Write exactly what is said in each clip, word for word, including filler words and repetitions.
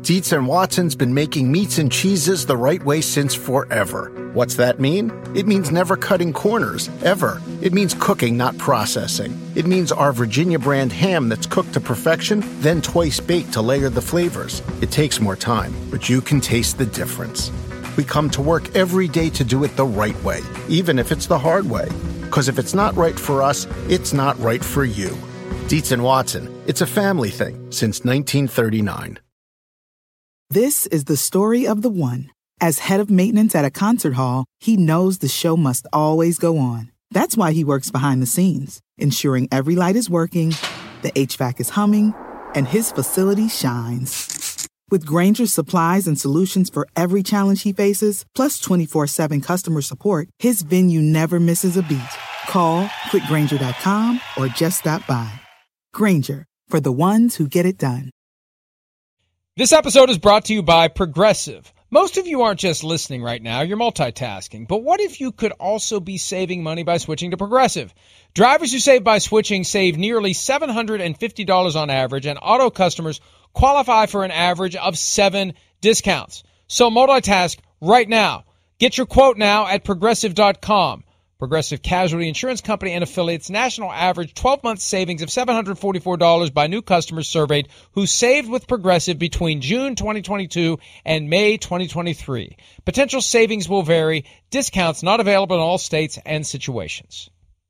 Dietz and Watson's been making meats and cheeses the right way since forever. What's that mean? It means never cutting corners, ever. It means cooking, not processing. It means our Virginia brand ham that's cooked to perfection, then twice baked to layer the flavors. It takes more time, but you can taste the difference. We come to work every day to do it the right way, even if it's the hard way. Because if it's not right for us, it's not right for you. Dietz and Watson, it's a family thing since nineteen thirty-nine. This is the story of the one. As head of maintenance at a concert hall, he knows the show must always go on. That's why he works behind the scenes, ensuring every light is working, the H V A C is humming, and his facility shines. With Grainger's supplies and solutions for every challenge he faces, plus twenty-four seven customer support, his venue never misses a beat. Call quick grainger dot com or just stop by. Grainger, for the ones who get it done. This episode is brought to you by Progressive. Most of you aren't just listening right now, you're multitasking. But what if you could also be saving money by switching to Progressive? Drivers who save by switching save nearly seven hundred fifty dollars on average, and auto customers qualify for an average of seven discounts. So multitask right now. Get your quote now at progressive dot com. Progressive Casualty Insurance Company and affiliates, national average twelve-month savings of seven hundred forty-four dollars by new customers surveyed who saved with Progressive between June twenty twenty-two and May twenty twenty-three. Potential savings will vary. Discounts not available in all states and situations.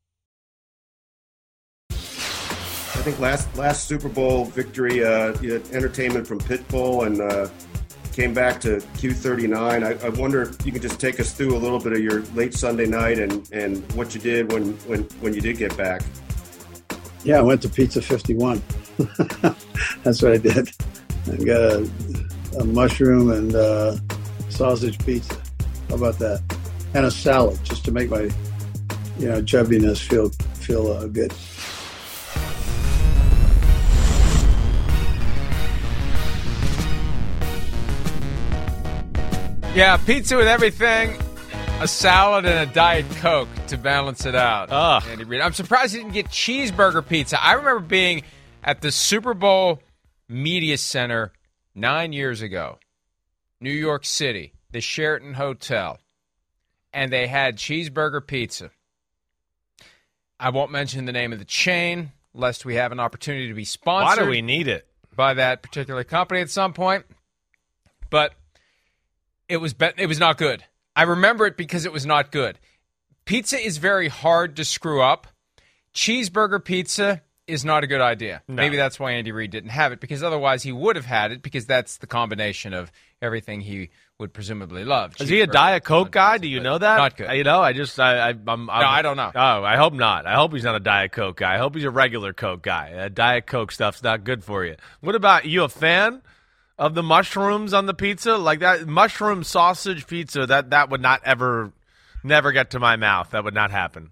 I think last last Super Bowl victory, uh, you had entertainment from Pitbull and uh, came back to Q thirty-nine. I, I wonder if you could just take us through a little bit of your late Sunday night and, and what you did when, when, when you did get back. Yeah, I went to Pizza fifty-one. That's what I did. I got a, a mushroom and uh, sausage pizza. How about that? And a salad, just to make my, you know, chubbiness feel feel uh, good. Yeah, pizza with everything, a salad, and a Diet Coke to balance it out. Ugh. Andy Reid. I'm surprised he didn't get cheeseburger pizza. I remember being at the Super Bowl Media Center nine years ago, New York City, the Sheraton Hotel, and they had cheeseburger pizza. I won't mention the name of the chain, lest we have an opportunity to be sponsored. Why do we need it? By that particular company at some point. But It was be- it was not good. I remember it because it was not good. Pizza is very hard to screw up. Cheeseburger pizza is not a good idea. No. Maybe that's why Andy Reid didn't have it, because otherwise he would have had it, because that's the combination of everything he would presumably love. Is he a Diet Coke guy? Do you know that? Not good. You know, I just, I, I, I'm, I'm, no, I don't know. Oh, I hope not. I hope he's not a Diet Coke guy. I hope he's a regular Coke guy. Uh, Diet Coke stuff's not good for you. What about you? A fan of the mushrooms on the pizza? Like that mushroom sausage pizza, that, that would not ever, never get to my mouth. That would not happen.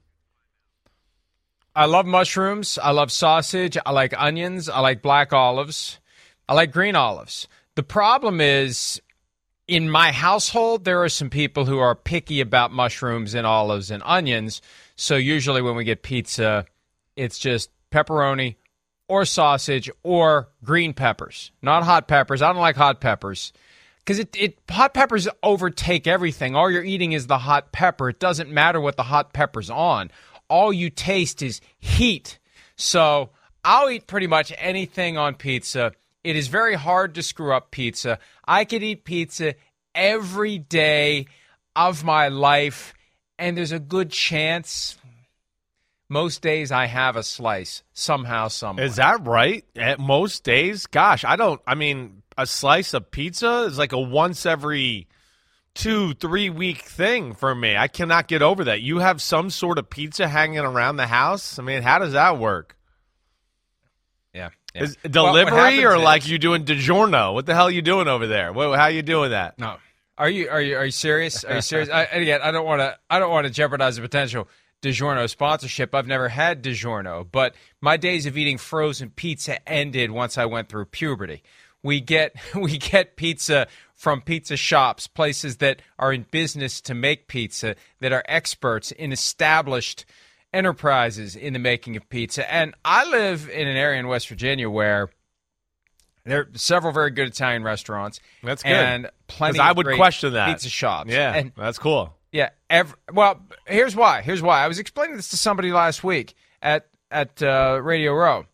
I love mushrooms. I love sausage. I like onions. I like black olives. I like green olives. The problem is, in my household, there are some people who are picky about mushrooms and olives and onions. So usually when we get pizza, it's just pepperoni or sausage or green peppers, not hot peppers. I don't like hot peppers because it, it hot peppers overtake everything. All you're eating is the hot pepper. It doesn't matter what the hot pepper's on. All you taste is heat. So I'll eat pretty much anything on pizza. It is very hard to screw up pizza. I could eat pizza every day of my life, and there's a good chance most days I have a slice somehow, somewhere. Is that right? At most days? Gosh, I don't, I mean, a slice of pizza is like a once every two, three week thing for me. I cannot get over that. You have some sort of pizza hanging around the house? I mean, how does that work? Yeah. yeah. Is delivery well, or is, like you doing DiGiorno? What the hell are you doing over there? What, how are you doing that? No. Are you are you are you serious? Are you serious? I, again, I don't want to I don't want to jeopardize the potential DiGiorno sponsorship. I've never had DiGiorno, but my days of eating frozen pizza ended once I went through puberty. We get we get pizza from pizza shops, places that are in business to make pizza, that are experts in established enterprises in the making of pizza. And I live in an area in West Virginia where There are several very good Italian restaurants. That's good. And plenty I of would great question that. pizza shops. Yeah, and, that's cool. Yeah. Every, well, here's why. Here's why. I was explaining this to somebody last week at, at uh, Radio Row.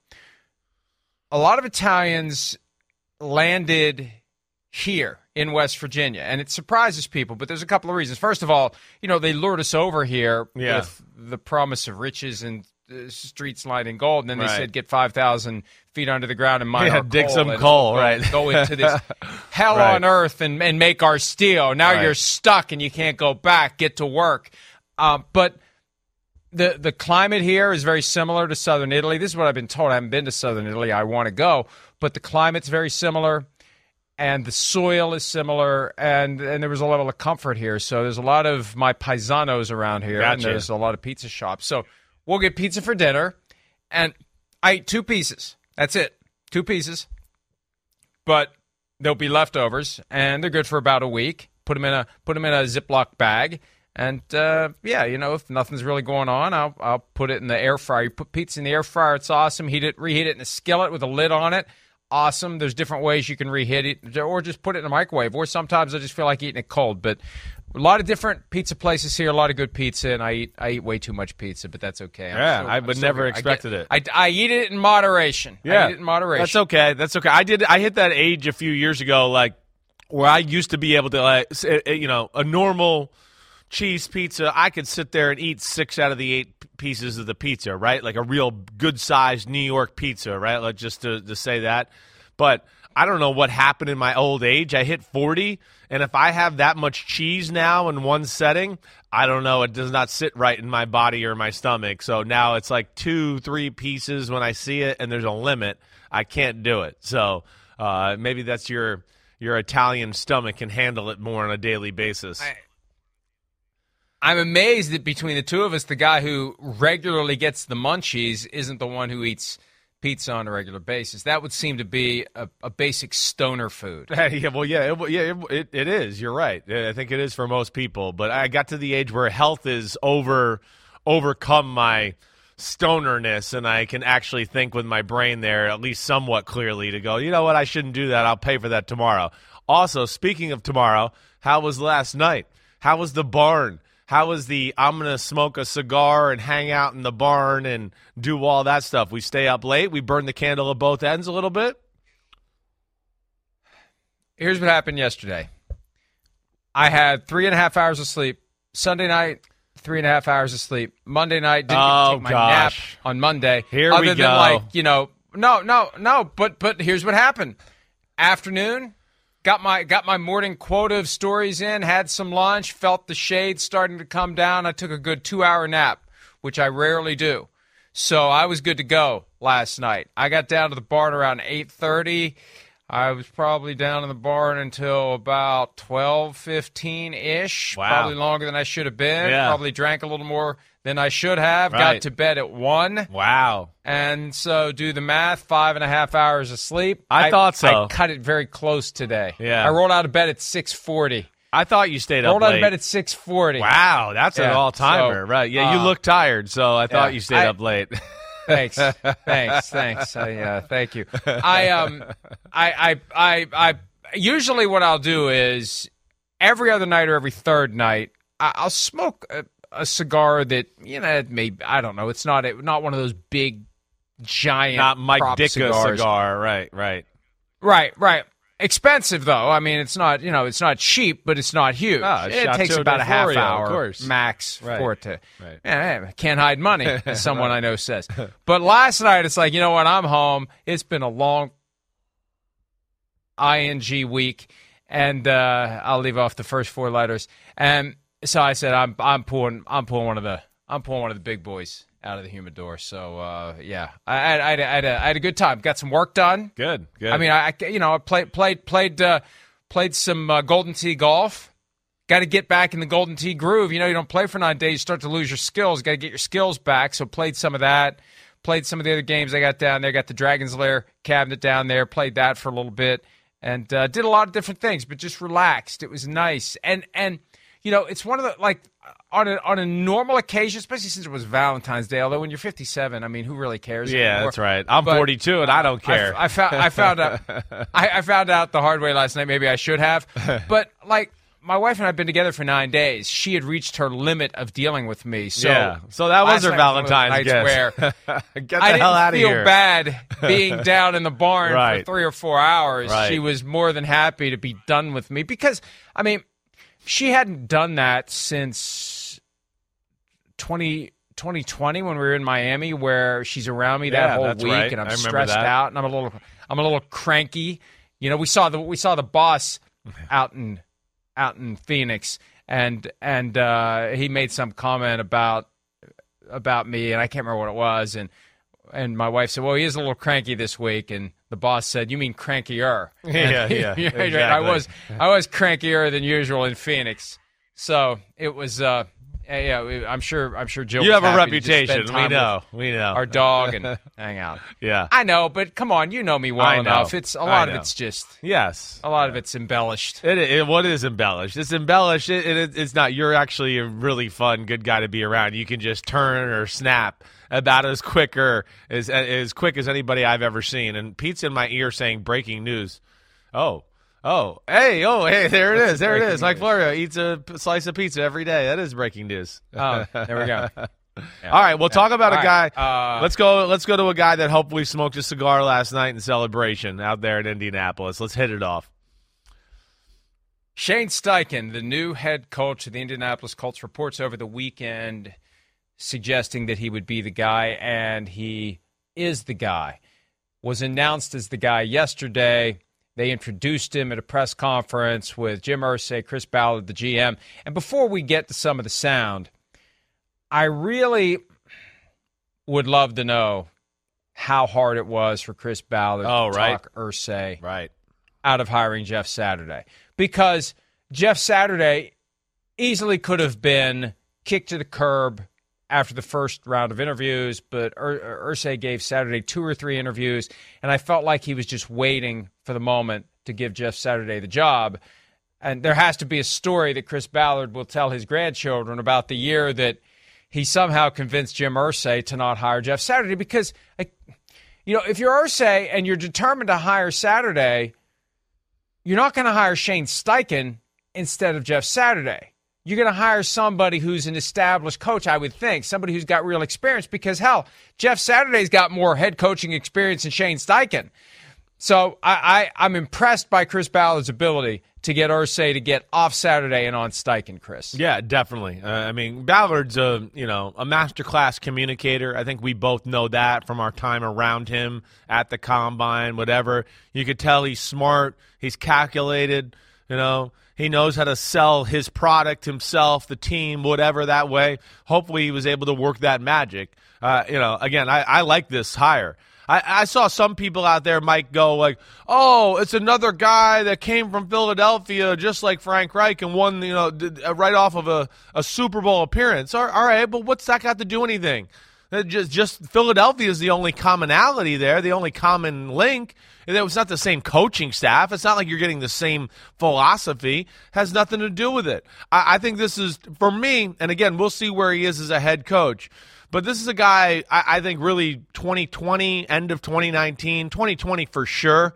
A lot of Italians landed here in West Virginia, and it surprises people, but there's a couple of reasons. First of all, you know, they lured us over here Yeah. with the promise of riches and uh, streets lined in gold, and then they Right. said get five thousand feet under the ground and mine Yeah, our dig coal, some and coal, go, right. go into this hell Right. on earth and, and make our steel. Now Right. you're stuck and you can't go back, get to work. Um, but the the climate here is very similar to southern Italy. This is what I've been told. I haven't been to southern Italy. I want to go. But the climate's very similar, and the soil is similar, and, and there was a level of comfort here. So there's a lot of my paisanos around here, and Gotcha. there's a lot of pizza shops. So we'll get pizza for dinner, and I ate two pieces. That's it, two pieces. But there'll be leftovers, and they're good for about a week. Put them in a put them in a Ziploc bag. And, uh, yeah, you know, if nothing's really going on, I'll I'll put it in the air fryer. You put pizza in the air fryer, it's awesome. Heat it, reheat it in a skillet with a lid on it. Awesome. There's different ways you can reheat it, or just put it in a microwave. Or sometimes I just feel like eating it cold. But a lot of different pizza places here, a lot of good pizza, and I eat I eat way too much pizza, but that's okay. I'm Yeah, so- I I'm would so never good. I expected get- it. I, I eat it in moderation. Yeah, I eat it in moderation. That's okay. That's okay. I did. I hit that age a few years ago, like where I used to be able to, like, s- uh, you know, a normal cheese pizza, I could sit there and eat six out of the eight p- pieces of the pizza, right? Like a real good-sized New York pizza, right? Like just to, to say that. But I don't know what happened in my old age. I hit forty, and if I have that much cheese now in one setting, I don't know. It does not sit right in my body or my stomach. So now it's like two, three pieces when I see it, and there's a limit. I can't do it. So uh, maybe that's your your Italian stomach can handle it more on a daily basis. I, I'm amazed that between the two of us, the guy who regularly gets the munchies isn't the one who eats pizza on a regular basis. That would seem to be a, a basic stoner food. yeah, well, yeah, it, yeah, it, it is. You're right. I think it is for most people. But I got to the age where health is over overcome my stonerness, and I can actually think with my brain there, at least somewhat clearly, to go, you know what, I shouldn't do that. I'll pay for that tomorrow. Also, speaking of tomorrow, how was last night? How was the barn? How was the I'm going to smoke a cigar and hang out in the barn and do all that stuff? We stay up late. We burn the candle at both ends a little bit. Here's what happened yesterday. I had three and a half hours of sleep. Sunday night, three and a half hours of sleep. Monday night, didn't Oh, get to take my gosh. nap on Monday. Here Other we than go. like, you know, no, no, no. But but here's what happened. Afternoon, got my got my morning quota of stories in. Had some lunch. Felt the shade starting to come down. I took a good two hour nap, which I rarely do. So I was good to go last night. I got down to the barn around eight thirty. I was probably down in the barn until about twelve fifteen-ish. Wow. Probably longer than I should have been. Yeah. Probably drank a little more than I should have. Right. Got to bed at one. Wow. And so do the math, five and a half hours of sleep. I thought so. I cut it very close today. Yeah. I rolled out of bed at six forty. I thought you stayed up Rolled out late. of bed at six forty. Wow, that's an Yeah, all-timer. so, right. Yeah, you uh, look tired, so I thought yeah, you stayed I- up late. Thanks, thanks, thanks. I, uh, thank you. I um, I, I, I, I. Usually, what I'll do is every other night or every third night, I, I'll smoke a, a cigar that you know, maybe I don't know. It's not a, not one of those big, giant, Not Mike prop Ditka cigars. cigar. Right, right. Right, right. Expensive though. I mean, it's not you know, it's not cheap, but it's not huge. Ah, it Chateau takes de about a half Florio, of hour course. max Right, for it to. right. Yeah, yeah, can't hide money, as someone I know says. But last night, it's like you know what? I'm home. It's been a long ing week, and uh, I'll leave off the first four letters. And so I said, I'm I'm pulling I'm pulling one of the I'm pulling one of the big boys out of the humidor. So uh, yeah, I, I, I, had a, I, had a, I had a good time. Got some work done. Good, good. I mean, I, I you know I played played played uh, played some uh, Golden Tee golf. Got to get back in the Golden Tee groove. You know, you don't play for nine days, you start to lose your skills. Got to get your skills back. So played some of that. Played some of the other games I got down there. Got the Dragon's Lair cabinet down there. Played that for a little bit and uh, did a lot of different things, but just relaxed. It was nice. And and you know, it's one of the, like, on a, on a normal occasion, especially since it was Valentine's Day, although when you're fifty-seven, I mean, who really cares Yeah, anymore? that's right. I'm But, forty-two, and I don't care. I, I, found, I, found out, I, I found out the hard way last night. Maybe I should have. But, like, my wife and I have been together for nine days. She had reached her limit of dealing with me. So yeah, so that was last her night Valentine's was one of those gift. nights where Get the I hell out didn't of feel here. bad being down in the barn Right. for three or four hours. Right. She was more than happy to be done with me because, I mean, she hadn't done that since twenty twenty when we were in Miami, where she's around me that Yeah, whole that's week, right. and I'm I remember stressed that. out, and I'm a little, I'm a little cranky. You know, we saw the we saw the boss out in out in Phoenix, and and uh, he made some comment about about me, and I can't remember what it was, and and my wife said, "Well, he is a little cranky this week," and the boss said, "You mean crankier?" Yeah, yeah, yeah, right. exactly. I was I was crankier than usual in Phoenix, so it was. Uh, yeah, I'm sure. I'm sure Jill. You was have a happy to just reputation. spend We time know. with We know. our dog and hang out. Yeah. I know, but come on, you know me well I know. enough. It's a I lot of know. it's just Yes. a lot of it's embellished. It, it what is embellished? It's embellished. It, it, it's not. You're actually a really fun, good guy to be around. You can just turn or snap about as quicker as as quick as anybody I've ever seen. And Pete's in my ear saying breaking news. Oh, oh, hey, oh, hey, there it What's is, the there it breaking is. Mike news? Florio eats a p- slice of pizza every day. That is breaking news. Oh, there we go. Yeah. All right, we'll talk about All a guy. right, uh, let's go. Let's go to a guy that hopefully smoked a cigar last night in celebration out there in Indianapolis. Let's hit it off. Shane Steichen, the new head coach of the Indianapolis Colts, reports over the weekend suggesting that he would be the guy, and he is the guy. Was announced as the guy yesterday. They introduced him at a press conference with Jim Irsay, Chris Ballard, the G M. And before we get to some of the sound, I really would love to know how hard it was for Chris Ballard Oh, to right. talk Irsay Right. out of hiring Jeff Saturday. Because Jeff Saturday easily could have been kicked to the curb after the first round of interviews, but Ur- Irsay gave Saturday two or three interviews, and I felt like he was just waiting for the moment to give Jeff Saturday the job. And there has to be a story that Chris Ballard will tell his grandchildren about the year that he somehow convinced Jim Irsay to not hire Jeff Saturday. Because, like, you know, if you're Irsay and you're determined to hire Saturday, you're not going to hire Shane Steichen instead of Jeff Saturday. You're going to hire somebody who's an established coach, I would think, somebody who's got real experience, because, hell, Jeff Saturday's got more head coaching experience than Shane Steichen. So I, I, I'm impressed by Chris Ballard's ability to get Irsay to get off Saturday and on Steichen, Chris. Yeah, definitely. Uh, I mean, Ballard's a you know a masterclass communicator. I think we both know that from our time around him at the combine, whatever. You could tell he's smart. He's calculated. You know, he knows how to sell his product himself, the team, whatever that way. Hopefully, he was able to work that magic. Uh, you know, again, I, I like this hire. I, I saw some people out there, Mike, go like, oh, it's another guy that came from Philadelphia just like Frank Reich and won, you know, d- uh, right off of a, a Super Bowl appearance. All, all right, but what's that got to do anything? Uh, Just, just Philadelphia is the only commonality there, the only common link. And it was not the same coaching staff. It's not like you're getting the same philosophy. It has nothing to do with it. I, I think this is, for me, and again, we'll see where he is as a head coach. But this is a guy, I, I think really twenty twenty, end of twenty nineteen, twenty twenty for sure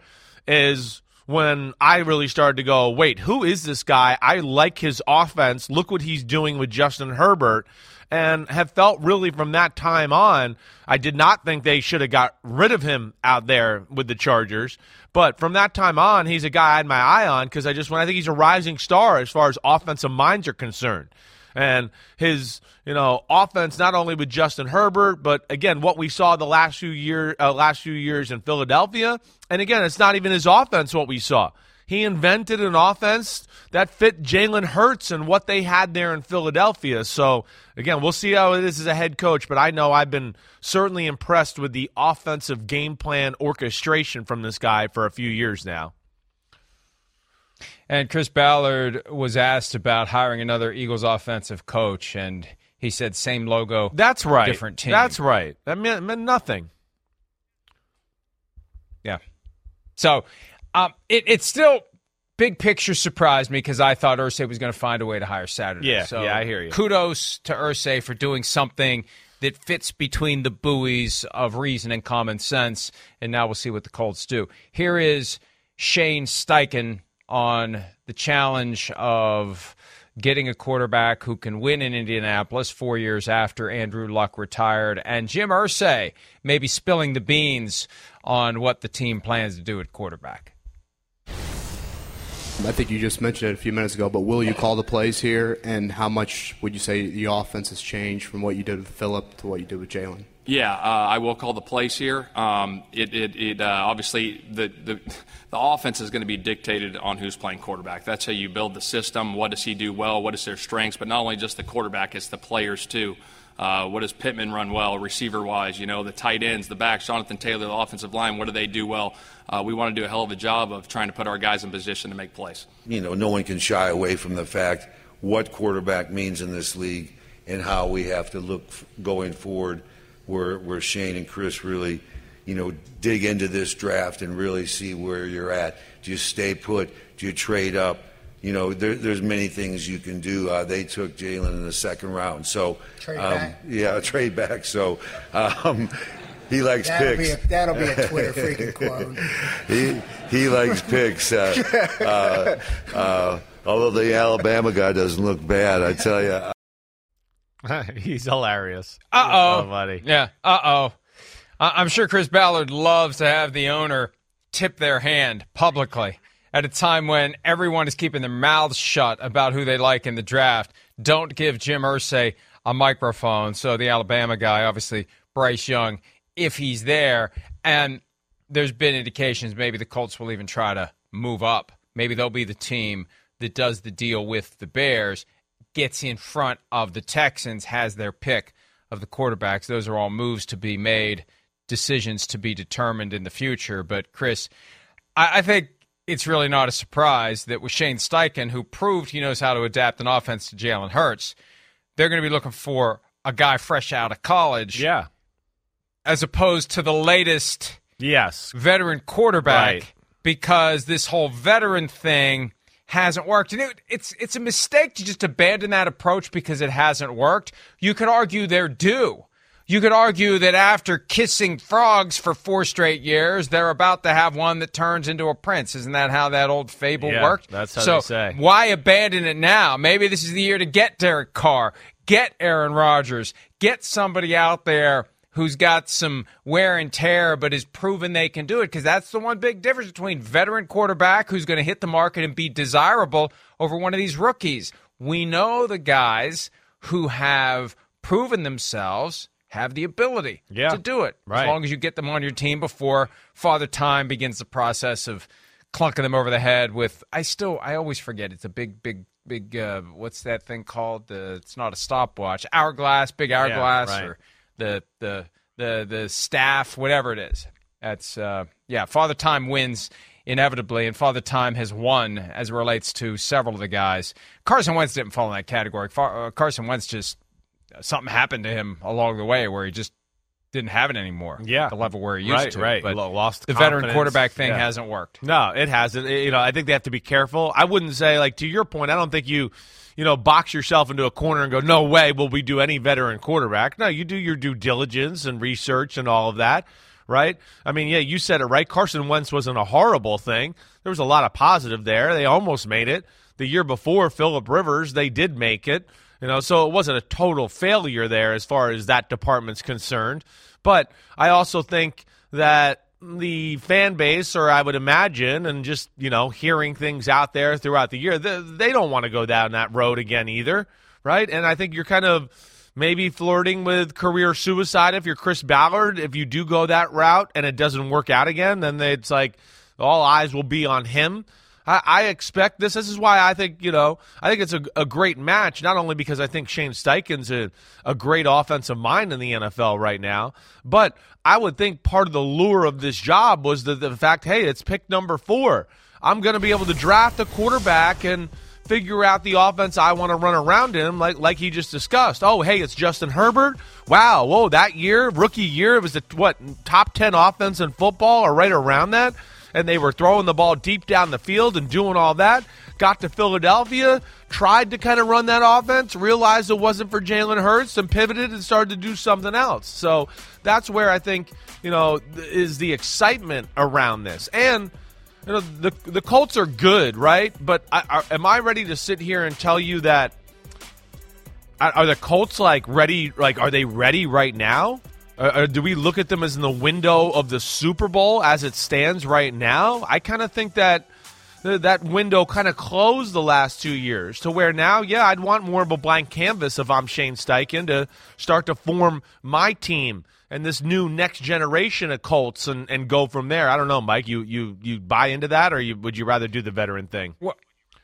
is when I really started to go, wait, who is this guy? I like his offense. Look what he's doing with Justin Herbert. And have felt really from that time on, I did not think they should have got rid of him out there with the Chargers. But from that time on, he's a guy I had my eye on because I just when I think he's a rising star as far as offensive minds are concerned. And his, you know, offense not only with Justin Herbert, but again, what we saw the last few year, uh, last few years in Philadelphia. And again, it's not even his offense what we saw. He invented an offense that fit Jalen Hurts and what they had there in Philadelphia. So again, we'll see how it is as a head coach. But I know I've been certainly impressed with the offensive game plan orchestration from this guy for a few years now. And Chris Ballard was asked about hiring another Eagles offensive coach, and he said same logo, That's right. different team. That's right. That meant, meant nothing. Yeah. So um, it, it's still big picture surprised me because I thought Irsay was going to find a way to hire Saturday. Yeah, so yeah, I hear you. Kudos to Irsay for doing something that fits between the buoys of reason and common sense, and now we'll see what the Colts do. Here is Shane Steichen on the challenge of getting a quarterback who can win in Indianapolis four years after Andrew Luck retired, and Jim Irsay maybe spilling the beans on what the team plans to do at quarterback. I think you just mentioned it a few minutes ago, but will you call the plays here, and how much would you say the offense has changed from what you did with Phillip to what you did with Jalen? Yeah, uh, I will call the plays here. Um, it, it, it uh, obviously the, the the offense is going to be dictated on who's playing quarterback. That's how you build the system. What does he do well? What is their strengths? But not only just the quarterback, it's the players too. Uh, what does Pittman run well, receiver-wise? You know, the tight ends, the backs, Jonathan Taylor, the offensive line, what do they do well? Uh, we want to do a hell of a job of trying to put our guys in position to make plays. You know, no one can shy away from the fact what quarterback means in this league and how we have to look going forward, where, where Shane and Chris really, you know, dig into this draft and really see where you're at. Do you stay put? Do you trade up? You know, there, there's many things you can do. Uh, they took Jalen in the second round. So, trade um, back. Yeah, trade back. So um, he likes that'll picks. Be a, that'll be a Twitter freaking quote. he, he likes picks. Uh, uh, uh, although the Alabama guy doesn't look bad, I tell you. He's hilarious. Uh-oh. So funny. Yeah, uh-oh. I'm sure Chris Ballard loves to have the owner tip their hand publicly at a time when everyone is keeping their mouths shut about who they like in the draft. Don't give Jim Irsay a microphone. So the Alabama guy, obviously Bryce Young, if he's there, and there's been indications maybe the Colts will even try to move up. Maybe they'll be the team that does the deal with the Bears, gets in front of the Texans, has their pick of the quarterbacks. Those are all moves to be made, decisions to be determined in the future. But, Chris, I, I think it's really not a surprise that with Shane Steichen, who proved he knows how to adapt an offense to Jalen Hurts, they're going to be looking for a guy fresh out of college. Yeah. As opposed to the latest yes. veteran quarterback, right. because this whole veteran thing hasn't worked. And it, it's it's a mistake to just abandon that approach because it hasn't worked. You could argue they're due. You could argue that after kissing frogs for four straight years, they're about to have one that turns into a prince. Isn't that how that old fable yeah, worked? That's how so they say. Why abandon it now? Maybe this is the year to get Derek Carr, get Aaron Rodgers, get somebody out there who's got some wear and tear but has proven they can do it, because that's the one big difference between veteran quarterback who's going to hit the market and be desirable over one of these rookies. We know the guys who have proven themselves have the ability yeah, to do it, right. as long as you get them on your team before Father Time begins the process of clunking them over the head with, I still, I always forget, it's a big, big, big, uh, what's that thing called? The, it's not a stopwatch, hourglass, big hourglass, yeah, right. or the, the, the, the staff, whatever it is. That's, uh, yeah, Father Time wins inevitably, and Father Time has won as it relates to several of the guys. Carson Wentz didn't fall in that category. Far, uh, Carson Wentz just, something happened to him along the way where he just didn't have it anymore. Yeah, at the level where he used right, to. Right, but lost the confidence. veteran quarterback thing yeah. hasn't worked. No, it hasn't. You know, I think they have to be careful. I wouldn't say, like, to your point, I don't think you, you know, box yourself into a corner and go, no way will we do any veteran quarterback. No, you do your due diligence and research and all of that, right? I mean, yeah, you said it right. Carson Wentz wasn't a horrible thing. There was a lot of positive there. They almost made it. The year before, Phillip Rivers, they did make it. You know, so it wasn't a total failure there as far as that department's concerned. But I also think that the fan base, or I would imagine, and just, you know, hearing things out there throughout the year, they, they don't want to go down that road again either, right? And I think you're kind of maybe flirting with career suicide if you're Chris Ballard. If you do go that route and it doesn't work out again, then it's like all eyes will be on him. I, I expect this. This is why I think, you know, I think it's a, a great match, not only because I think Shane Steichen's a, a great offensive mind in the N F L right now, but I would think part of the lure of this job was the, the fact, hey, it's pick number four. I'm going to be able to draft a quarterback and figure out the offense I want to run around him, like like he just discussed. Oh, hey, it's Justin Herbert. Wow, whoa, that year, rookie year, it was the, what, top ten offense in football or right around that? and they were throwing the ball deep down the field and doing all that. Got to Philadelphia, tried to kind of run that offense, realized it wasn't for Jalen Hurts, and pivoted and started to do something else. So that's where I think, you know, is the excitement around this. And, you know, the the Colts are good, right? But I, are, am I ready to sit here and tell you that are the Colts, like, ready? Like, are they ready right now? Or, or do we look at them as in the window of the Super Bowl as it stands right now? I kind of think that th- that window kind of closed the last two years to where now, yeah, I'd want more of a blank canvas if I'm Shane Steichen to start to form my team and this new next generation of Colts and, and go from there. I don't know, Mike. You you you buy into that, or you, would you rather do the veteran thing? Well,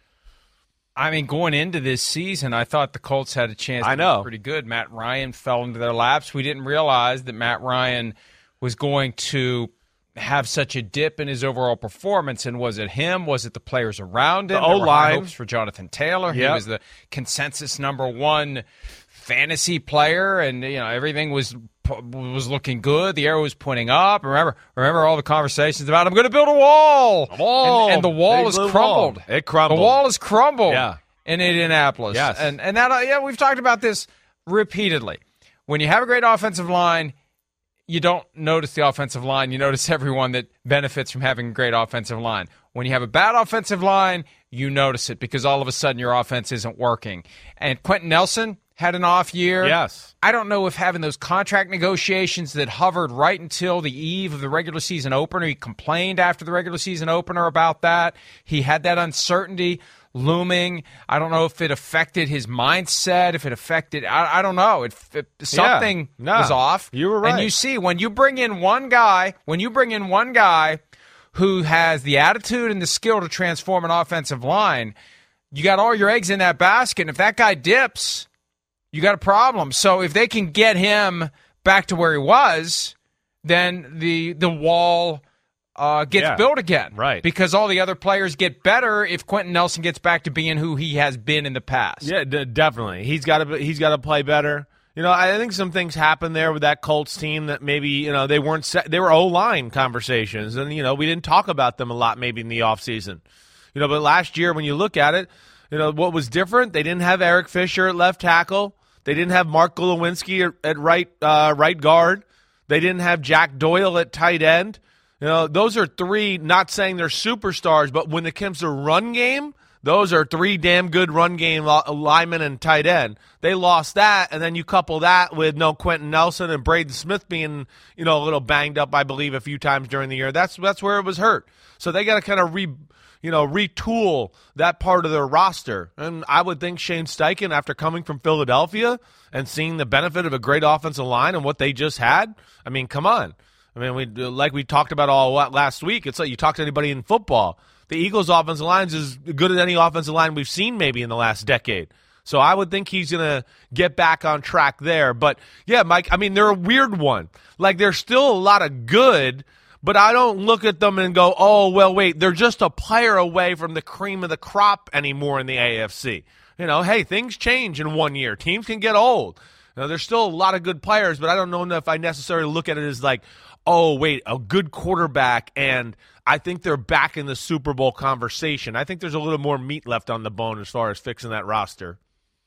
I mean, going into this season, I thought the Colts had a chance to I know. be pretty good. Matt Ryan fell into their laps. We didn't realize that Matt Ryan was going to have such a dip in his overall performance. And was it him? Was it the players around him? The O-line. There were high hopes for Jonathan Taylor. He Yep. was the consensus number one fantasy player, and you know everything was was looking good. The arrow was pointing up. Remember, remember all the conversations about I'm going to build a wall, A wall. And, and the wall Big has blue crumbled. wall. It crumbled. The wall has crumbled. Yeah. In Indianapolis. Yes. And and that uh, yeah, we've talked about this repeatedly. When you have a great offensive line, you don't notice the offensive line. You notice everyone that benefits from having a great offensive line. When you have a bad offensive line, you notice it because all of a sudden your offense isn't working. And Quentin Nelson had an off year. Yes. I don't know if having those contract negotiations that hovered right until the eve of the regular season opener, he complained after the regular season opener about that. He had that uncertainty looming. I don't know if it affected his mindset, if it affected, I, I don't know. It, it Something Yeah. No. was off. You were right. And you see, when you bring in one guy, when you bring in one guy who has the attitude and the skill to transform an offensive line, you got all your eggs in that basket. And if that guy dips, you got a problem. So if they can get him back to where he was, then the the wall uh, gets Yeah. built again. Right. Because all the other players get better if Quentin Nelson gets back to being who he has been in the past. Yeah, d- definitely. He's got to he's got to play better. You know, I think some things happened there with that Colts team that maybe, you know, they weren't set, they were O-line conversations, and you know, we didn't talk about them a lot maybe in the offseason. You know, but last year when you look at it, you know, what was different? They didn't have Eric Fisher at left tackle. They didn't have Mark Glowinski at, at right uh, right guard. They didn't have Jack Doyle at tight end. You know, those are three, not saying they're superstars, but when it comes to run game, those are three damn good run game linemen and tight end. They lost that, and then you couple that with no Quentin Nelson and Braden Smith being, you know, a little banged up, I believe, a few times during the year. That's that's where it was hurt. So they got to kind of re, you know, retool that part of their roster. And I would think Shane Steichen, after coming from Philadelphia and seeing the benefit of a great offensive line and what they just had, I mean, come on. I mean, we like we talked about all last week. It's like you talk to anybody in football. The Eagles' offensive line is as good as any offensive line we've seen maybe in the last decade. So I would think he's going to get back on track there. But, yeah, Mike, I mean, they're a weird one. Like, there's still a lot of good, but I don't look at them and go, oh, well, wait, they're just a player away from the cream of the crop anymore in the A F C. You know, hey, things change in one year. Teams can get old. You know, there's still a lot of good players, but I don't know if I necessarily look at it as like, oh, wait, a good quarterback, and I think they're back in the Super Bowl conversation. I think there's a little more meat left on the bone as far as fixing that roster.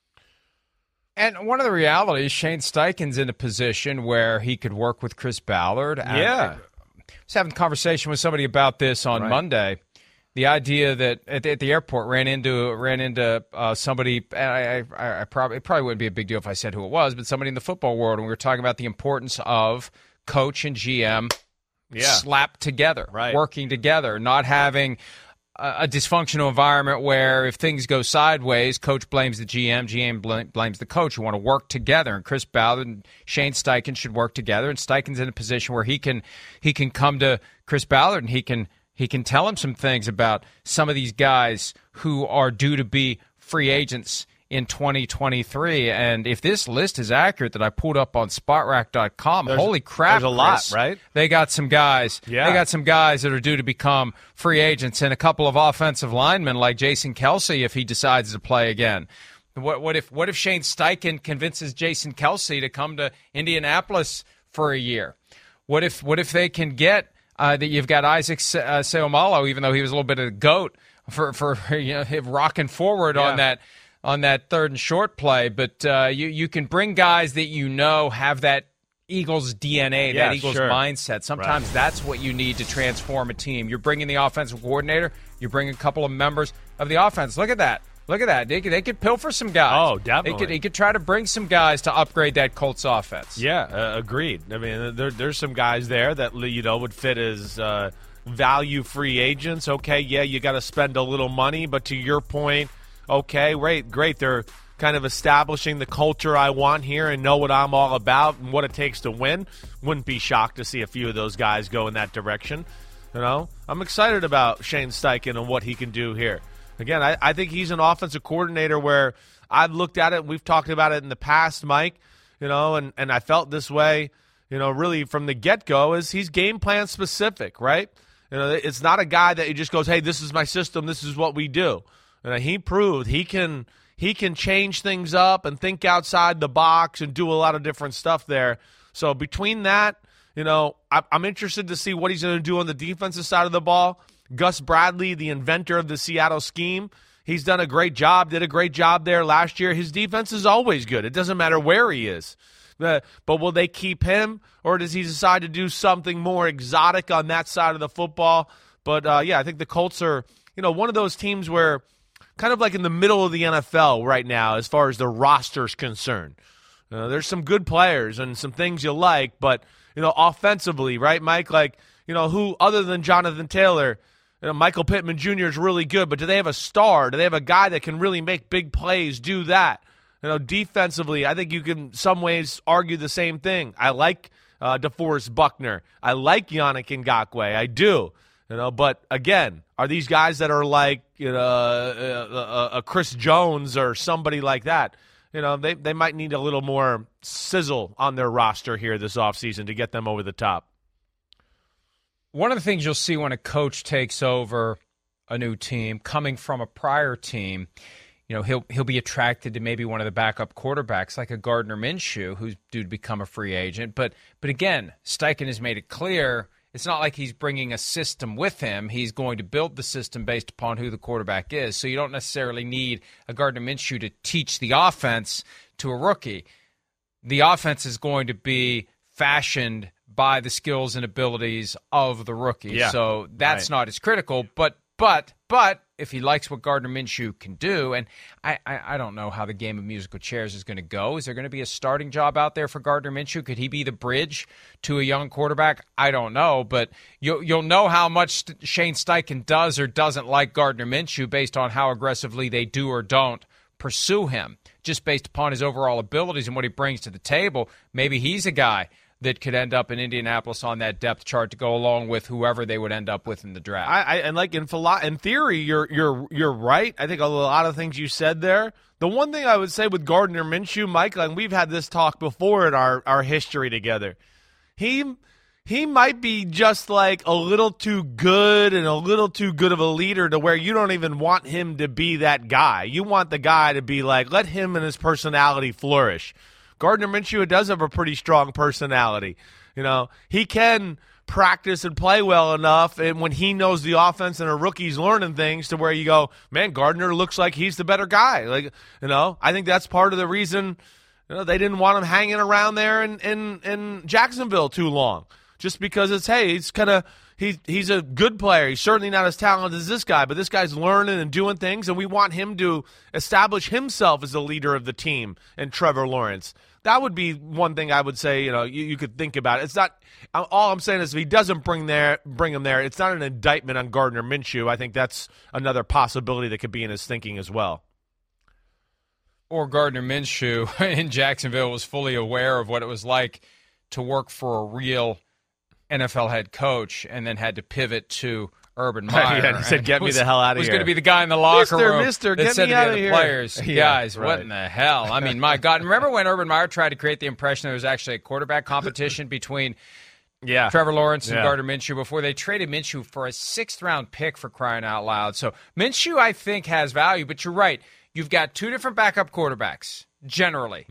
And one of the realities, Shane Steichen's in a position where he could work with Chris Ballard. And Yeah. I was having a conversation with somebody about this on Right. Monday. The idea that at the, at the airport ran into ran into uh, somebody. I, I, I probably it probably wouldn't be a big deal if I said who it was, but somebody in the football world, and we were talking about the importance of coach and G M Yeah. slapped together, Right. working together, not having a, a dysfunctional environment where if things go sideways, coach blames the G M, G M bl- blames the coach. You want to work together, and Chris Ballard and Shane Steichen should work together. And Steichen's in a position where he can he can come to Chris Ballard and he can he can tell him some things about some of these guys who are due to be free agents in twenty twenty-three. And if this list is accurate that I pulled up on spot rack dot com, There's- holy crap, there's a lot, Chris. right? They got some guys. Yeah. They got some guys that are due to become free agents, and a couple of offensive linemen like Jason Kelsey if he decides to play again. What, what if what if Shane Steichen convinces Jason Kelsey to come to Indianapolis for a year? What if what if they can get uh, that you've got Isaac uh, Seumalo, even though he was a little bit of a goat for for you know him rocking forward yeah. on that on that third and short play. But uh, you you can bring guys that you know have that Eagles D N A, yeah, that Eagles sure. mindset. Sometimes right. that's what you need to transform a team. You're bringing the offensive coordinator. You bring a couple of members of the offense. Look at that. Look at that. They could, they could pilfer some guys. Oh, definitely. They could, he could try to bring some guys to upgrade that Colts offense. Yeah, uh, agreed. I mean, there, there's some guys there that, you know, would fit as uh, value free agents. Okay, yeah, you got to spend a little money, but to your point, okay, great, great. They're kind of establishing the culture I want here and know what I'm all about and what it takes to win. Wouldn't be shocked to see a few of those guys go in that direction. You know, I'm excited about Shane Steichen and what he can do here. Again, I, I think he's an offensive coordinator where I've looked at it, and we've talked about it in the past, Mike, you know, and, and I felt this way, you know, really from the get-go, is he's game plan specific, right? You know, it's not a guy that he just goes, hey, this is my system, this is what we do. And he proved he can he can change things up and think outside the box and do a lot of different stuff there. So between that, you know, I, I'm interested to see what he's going to do on the defensive side of the ball. Gus Bradley, the inventor of the Seattle scheme, he's done a great job, did a great job there last year. His defense is always good. It doesn't matter where he is. Uh, but will they keep him, or does he decide to do something more exotic on that side of the football? But, uh, yeah, I think the Colts are, you know, one of those teams where kind of like in the middle of the N F L right now as far as the roster's concerned. Uh, there's some good players and some things you like, but, you know, offensively, right, Mike? Like, you know, who other than Jonathan Taylor – you know, Michael Pittman Junior is really good, but do they have a star? Do they have a guy that can really make big plays, do that? You know, defensively, I think you can in some ways argue the same thing. I like uh, DeForest Buckner. I like Yannick Ngakoue. I do. You know, but again, are these guys that are like, you know, a, a, a Chris Jones or somebody like that? You know, they, they might need a little more sizzle on their roster here this offseason to get them over the top. One of the things you'll see when a coach takes over a new team, coming from a prior team, you know, he'll he'll be attracted to maybe one of the backup quarterbacks, like a Gardner Minshew, who's due to become a free agent. But but again, Steichen has made it clear it's not like he's bringing a system with him. He's going to build the system based upon who the quarterback is. So you don't necessarily need a Gardner Minshew to teach the offense to a rookie. The offense is going to be fashioned by the skills and abilities of the rookie. Yeah, so that's right. not as critical. But but but if he likes what Gardner Minshew can do, and I, I, I don't know how the game of musical chairs is going to go. Is there going to be a starting job out there for Gardner Minshew? Could he be the bridge to a young quarterback? I don't know. But you'll, you'll know how much Shane Steichen does or doesn't like Gardner Minshew based on how aggressively they do or don't pursue him, just based upon his overall abilities and what he brings to the table. Maybe he's a guy that could end up in Indianapolis on that depth chart to go along with whoever they would end up with in the draft. I, I and like in philo- in theory, you're you're you're right. I think a lot of things you said there. The one thing I would say with Gardner Minshew, Mike, and we've had this talk before in our, our history together. He he might be just like a little too good and a little too good of a leader to where you don't even want him to be that guy. You want the guy to be like, let him and his personality flourish. Gardner Minshew does have a pretty strong personality. You know, he can practice and play well enough, and when he knows the offense and a rookie's learning things to where you go, man, Gardner looks like he's the better guy. Like, you know, I think that's part of the reason, you know, they didn't want him hanging around there in, in, in Jacksonville too long. Just because it's, hey, he's kind of he, he's a good player. He's certainly not as talented as this guy, but this guy's learning and doing things, and we want him to establish himself as the leader of the team and Trevor Lawrence. That would be one thing I would say, you know, you, you could think about. It's not – all I'm saying is if he doesn't bring there, bring him there, it's not an indictment on Gardner Minshew. I think that's another possibility that could be in his thinking as well. Or Gardner Minshew in Jacksonville was fully aware of what it was like to work for a real N F L head coach and then had to pivot to Urban Meyer. Yeah, he said, get was, me the hell out of was here. Was going to be the guy in the locker Mister, room Mister, that get said me to out the of other here. players, Yeah, guys, right. what in the hell? I mean, my God. Remember when Urban Meyer tried to create the impression there was actually a quarterback competition between yeah. Trevor Lawrence and yeah. Gardner Minshew before they traded Minshew for a sixth-round pick, for crying out loud. So Minshew, I think, has value, but you're right. You've got two different backup quarterbacks, generally. Yeah.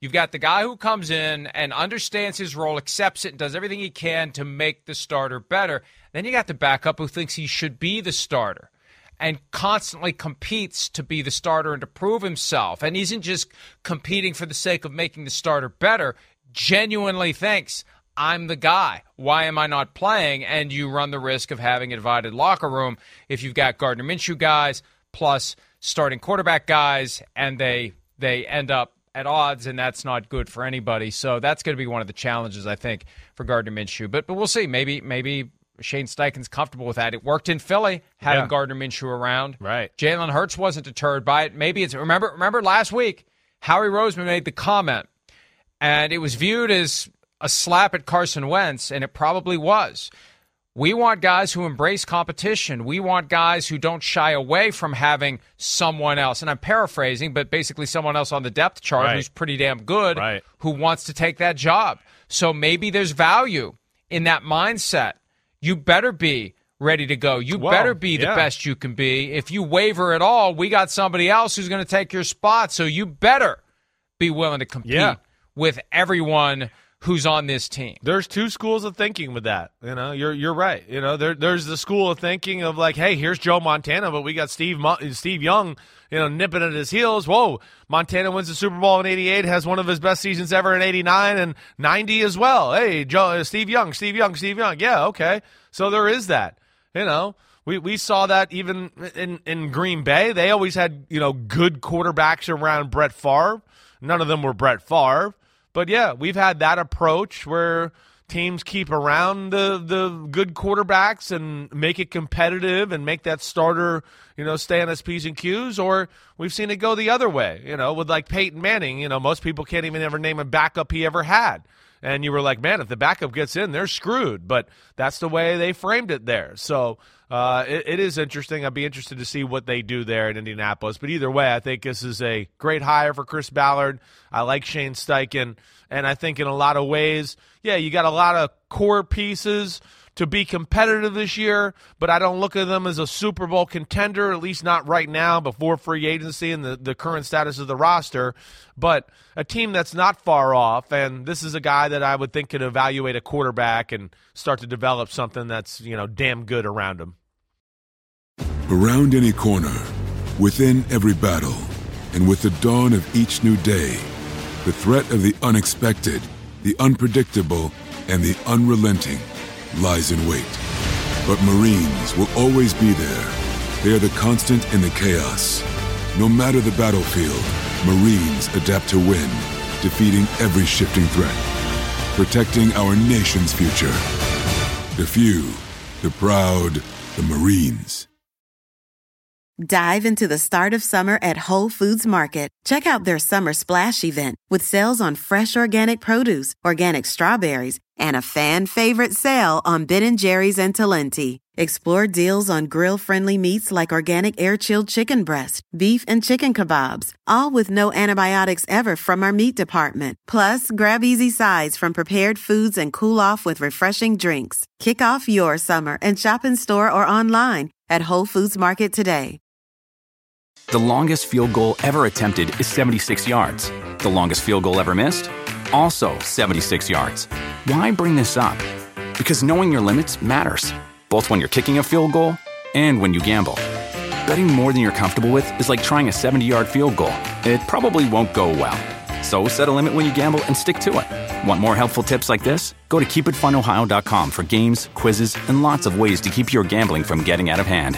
You've got the guy who comes in and understands his role, accepts it, and does everything he can to make the starter better. Then you got the backup who thinks he should be the starter and constantly competes to be the starter and to prove himself. And he isn't just competing for the sake of making the starter better, genuinely thinks, I'm the guy. Why am I not playing? And you run the risk of having a divided locker room if you've got Gardner Minshew guys plus starting quarterback guys, and they they end up at odds, and that's not good for anybody. So that's going to be one of the challenges, I think, for Gardner Minshew. But but we'll see. Maybe maybe Shane Steichen's comfortable with that. It worked in Philly, having yeah. Gardner Minshew around. Right. Jalen Hurts wasn't deterred by it. Maybe it's remember remember last week, Howie Roseman made the comment, and it was viewed as a slap at Carson Wentz, and it probably was. We want guys who embrace competition. We want guys who don't shy away from having someone else. And I'm paraphrasing, but basically someone else on the depth chart right. who's pretty damn good, right. who wants to take that job. So maybe there's value in that mindset. You better be ready to go. You well, better be the yeah. best you can be. If you waver at all, we got somebody else who's going to take your spot. So you better be willing to compete yeah. with everyone who's on this team. There's two schools of thinking with that. You know, you're you're right. You know, there there's the school of thinking of like, hey, here's Joe Montana, but we got Steve Mo- Steve Young, you know, nipping at his heels. Whoa, Montana wins the Super Bowl in eighty-eight, has one of his best seasons ever in eighty-nine and ninety as well. Hey, Joe, uh, Steve Young, Steve Young, Steve Young. Yeah, okay. So there is that. You know, we we saw that even in in Green Bay. They always had, you know, good quarterbacks around Brett Favre. None of them were Brett Favre. But, yeah, we've had that approach where teams keep around the, the good quarterbacks and make it competitive and make that starter, you know, stay on his P's and Q's. Or we've seen it go the other way, you know, with like Peyton Manning. You know, most people can't even ever name a backup he ever had. And you were like, man, if the backup gets in, they're screwed. But that's the way they framed it there. So uh, it, it is interesting. I'd be interested to see what they do there in Indianapolis. But either way, I think this is a great hire for Chris Ballard. I like Shane Steichen. And I think in a lot of ways, yeah, you got a lot of core pieces to be competitive this year, but I don't look at them as a Super Bowl contender, at least not right now before free agency and the, the current status of the roster, but a team that's not far off, and this is a guy that I would think could evaluate a quarterback and start to develop something that's, you know, damn good around him. Around any corner, within every battle, and with the dawn of each new day, the threat of the unexpected, the unpredictable, and the unrelenting lies in wait. But Marines will always be there. They are the constant in the chaos. No matter the battlefield, Marines adapt to win, defeating every shifting threat, protecting our nation's future. The few, the proud, the Marines. Dive into the start of summer at Whole Foods Market. Check out their Summer Splash event with sales on fresh organic produce, organic strawberries, and a fan-favorite sale on Ben and Jerry's and Talenti. Explore deals on grill-friendly meats like organic air-chilled chicken breast, beef and chicken kebabs, all with no antibiotics ever from our meat department. Plus, grab easy sides from prepared foods and cool off with refreshing drinks. Kick off your summer and shop in store or online at Whole Foods Market today. The longest field goal ever attempted is seventy-six yards. The longest field goal ever missed? Also seventy-six yards. Why bring this up? Because knowing your limits matters, both when you're kicking a field goal and when you gamble. Betting more than you're comfortable with is like trying a seventy-yard field goal. It probably won't go well. So set a limit when you gamble and stick to it. Want more helpful tips like this? Go to keep it fun ohio dot com for games, quizzes, and lots of ways to keep your gambling from getting out of hand.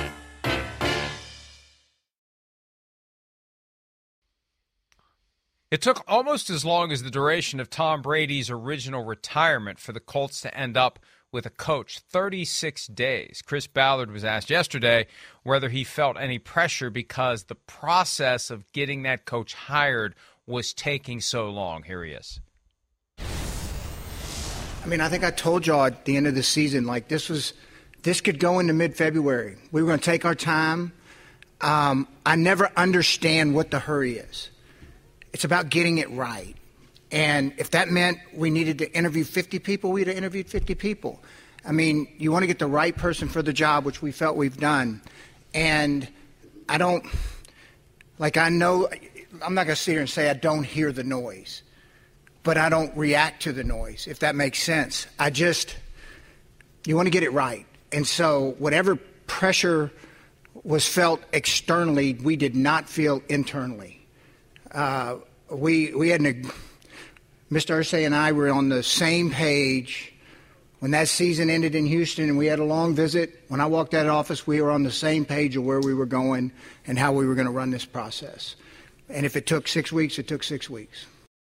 It took almost as long as the duration of Tom Brady's original retirement for the Colts to end up with a coach, thirty-six days. Chris Ballard was asked yesterday whether he felt any pressure because the process of getting that coach hired was taking so long. Here he is. I mean, I think I told y'all at the end of the season, like this was, this could go into mid-February. We were going to take our time. Um, I never understand what the hurry is. It's about getting it right. And if that meant we needed to interview fifty people, we'd have interviewed fifty people. I mean, you want to get the right person for the job, which we felt we've done. And I don't, like I know, I'm not going to sit here and say I don't hear the noise, but I don't react to the noise, if that makes sense. I just, you want to get it right. And so whatever pressure was felt externally, we did not feel internally. Uh, we we had an, Mister Irsay and I were on the same page when that season ended in Houston and we had a long visit. When I walked out of office, we were on the same page of where we were going and how we were going to run this process. And if it took six weeks, it took six weeks.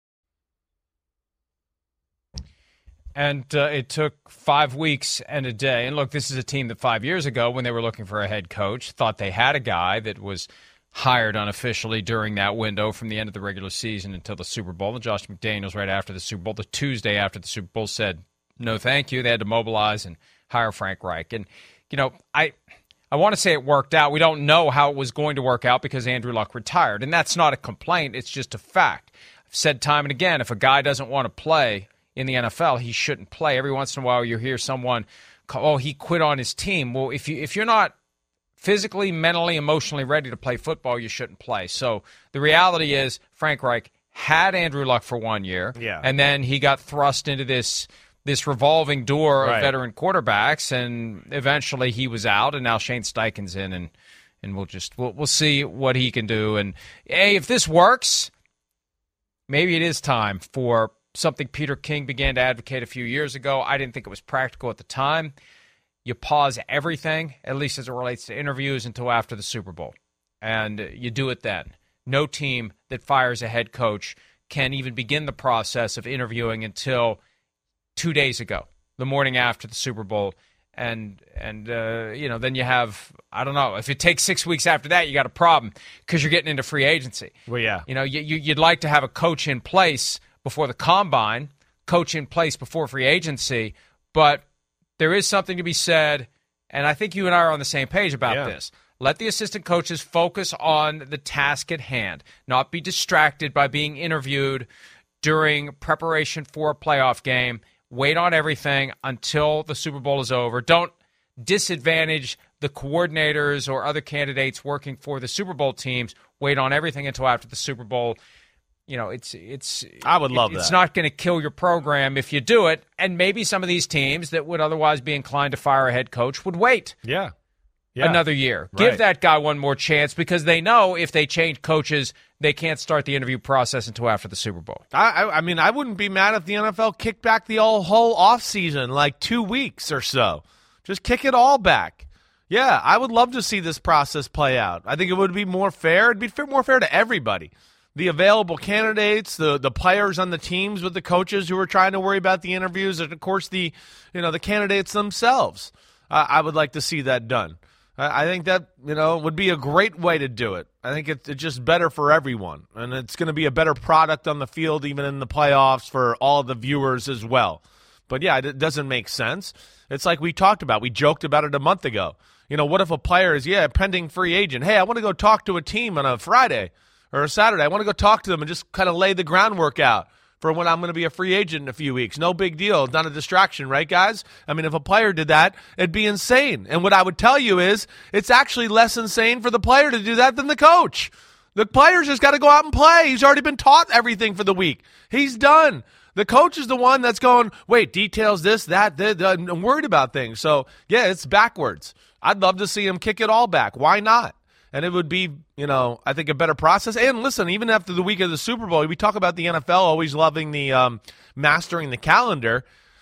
And uh, it took five weeks and a day. And look, this is a team that five years ago, when they were looking for a head coach, thought they had a guy that was hired unofficially during that window from the end of the regular season until the Super Bowl. And Josh McDaniels, right after the Super Bowl, the Tuesday after the Super Bowl, said, no, thank you. They had to mobilize and hire Frank Reich. And, you know, I I want to say it worked out. We don't know how it was going to work out because Andrew Luck retired. And that's not a complaint. It's just a fact. I've said time and again, if a guy doesn't want to play in the N F L, he shouldn't play. Every once in a while you hear someone, oh, he quit on his team. Well, if you if you're not physically, mentally, emotionally ready to play football, you shouldn't play. So the reality is Frank Reich had Andrew Luck for one year, yeah. and then he got thrust into this this revolving door of right. veteran quarterbacks, and eventually he was out, and now Shane Steichen's in, and and we'll just we'll we'll see what he can do. And hey, if this works, maybe it is time for something Peter King began to advocate a few years ago. I didn't think it was practical at the time. You pause everything, at least as it relates to interviews, until after the Super Bowl. And you do it then. No team that fires a head coach can even begin the process of interviewing until two days ago, the morning after the Super Bowl. And, and uh, you know, then you have, I don't know, if it takes six weeks after that, you got a problem because you're getting into free agency. Well, yeah. You know, you, you, you'd like to have a coach in place before the combine, coach in place before free agency, but there is something to be said, and I think you and I are on the same page about yeah. this. Let the assistant coaches focus on the task at hand, not be distracted by being interviewed during preparation for a playoff game. Wait on everything until the Super Bowl is over. Don't disadvantage the coordinators or other candidates working for the Super Bowl teams. Wait on everything until after the Super Bowl. You know, it's it's. I would love it, It's that. not going to kill your program if you do it, and maybe some of these teams that would otherwise be inclined to fire a head coach would wait. Yeah, yeah. Another year. Right. Give that guy one more chance because they know if they change coaches, they can't start the interview process until after the Super Bowl. I, I, I mean, I wouldn't be mad if the N F L kicked back the whole, whole offseason, like two weeks or so. Just kick it all back. Yeah, I would love to see this process play out. I think it would be more fair. It'd be fair, more fair to everybody. The available candidates, the the players on the teams with the coaches who are trying to worry about the interviews, and of course the you know the candidates themselves. Uh, I would like to see that done. I, I think that you know would be a great way to do it. I think it's, it's just better for everyone, and it's going to be a better product on the field, even in the playoffs for all of the viewers as well. But yeah, it doesn't make sense. It's like we talked about. We joked about it a month ago. You know, what if a player is yeah pending free agent? Hey, I want to go talk to a team on a Friday or a Saturday. I want to go talk to them and just kind of lay the groundwork out for when I'm going to be a free agent in a few weeks. No big deal. It's not a distraction, right, guys? I mean, if a player did that, it'd be insane. And what I would tell you is it's actually less insane for the player to do that than the coach. The player's just got to go out and play. He's already been taught everything for the week. He's done. The coach is the one that's going, wait, details, this, that, that, that. I'm worried about things. So, yeah, it's backwards. I'd love to see him kick it all back. Why not? And it would be, you know, I think a better process. And listen, even after the week of the Super Bowl, we talk about the N F L always loving the um, mastering the calendar.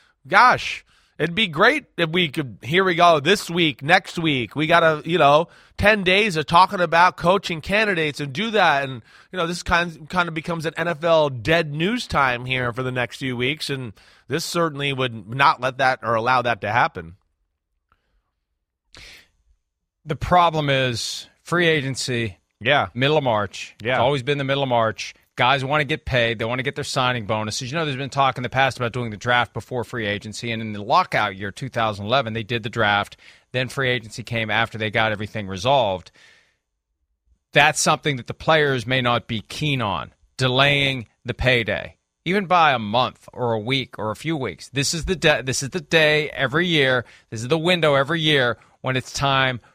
Gosh, it'd be great if we could, here we go, this week, next week. We got a, you know, ten days of talking about coaching candidates and do that. And, you know, this kind, kind of becomes an N F L dead news time here for the next few weeks. And this certainly would not let that or allow that to happen. The problem is free agency, yeah, middle of March. Yeah. It's always been the middle of March. Guys want to get paid. They want to get their signing bonuses. You know, there's been talk in the past about doing the draft before free agency, and in the lockout year, two thousand eleven, they did the draft. Then free agency came after they got everything resolved. That's something that the players may not be keen on, delaying the payday, even by a month or a week or a few weeks. This is the de- this is the day every year. This is the window every year when it's time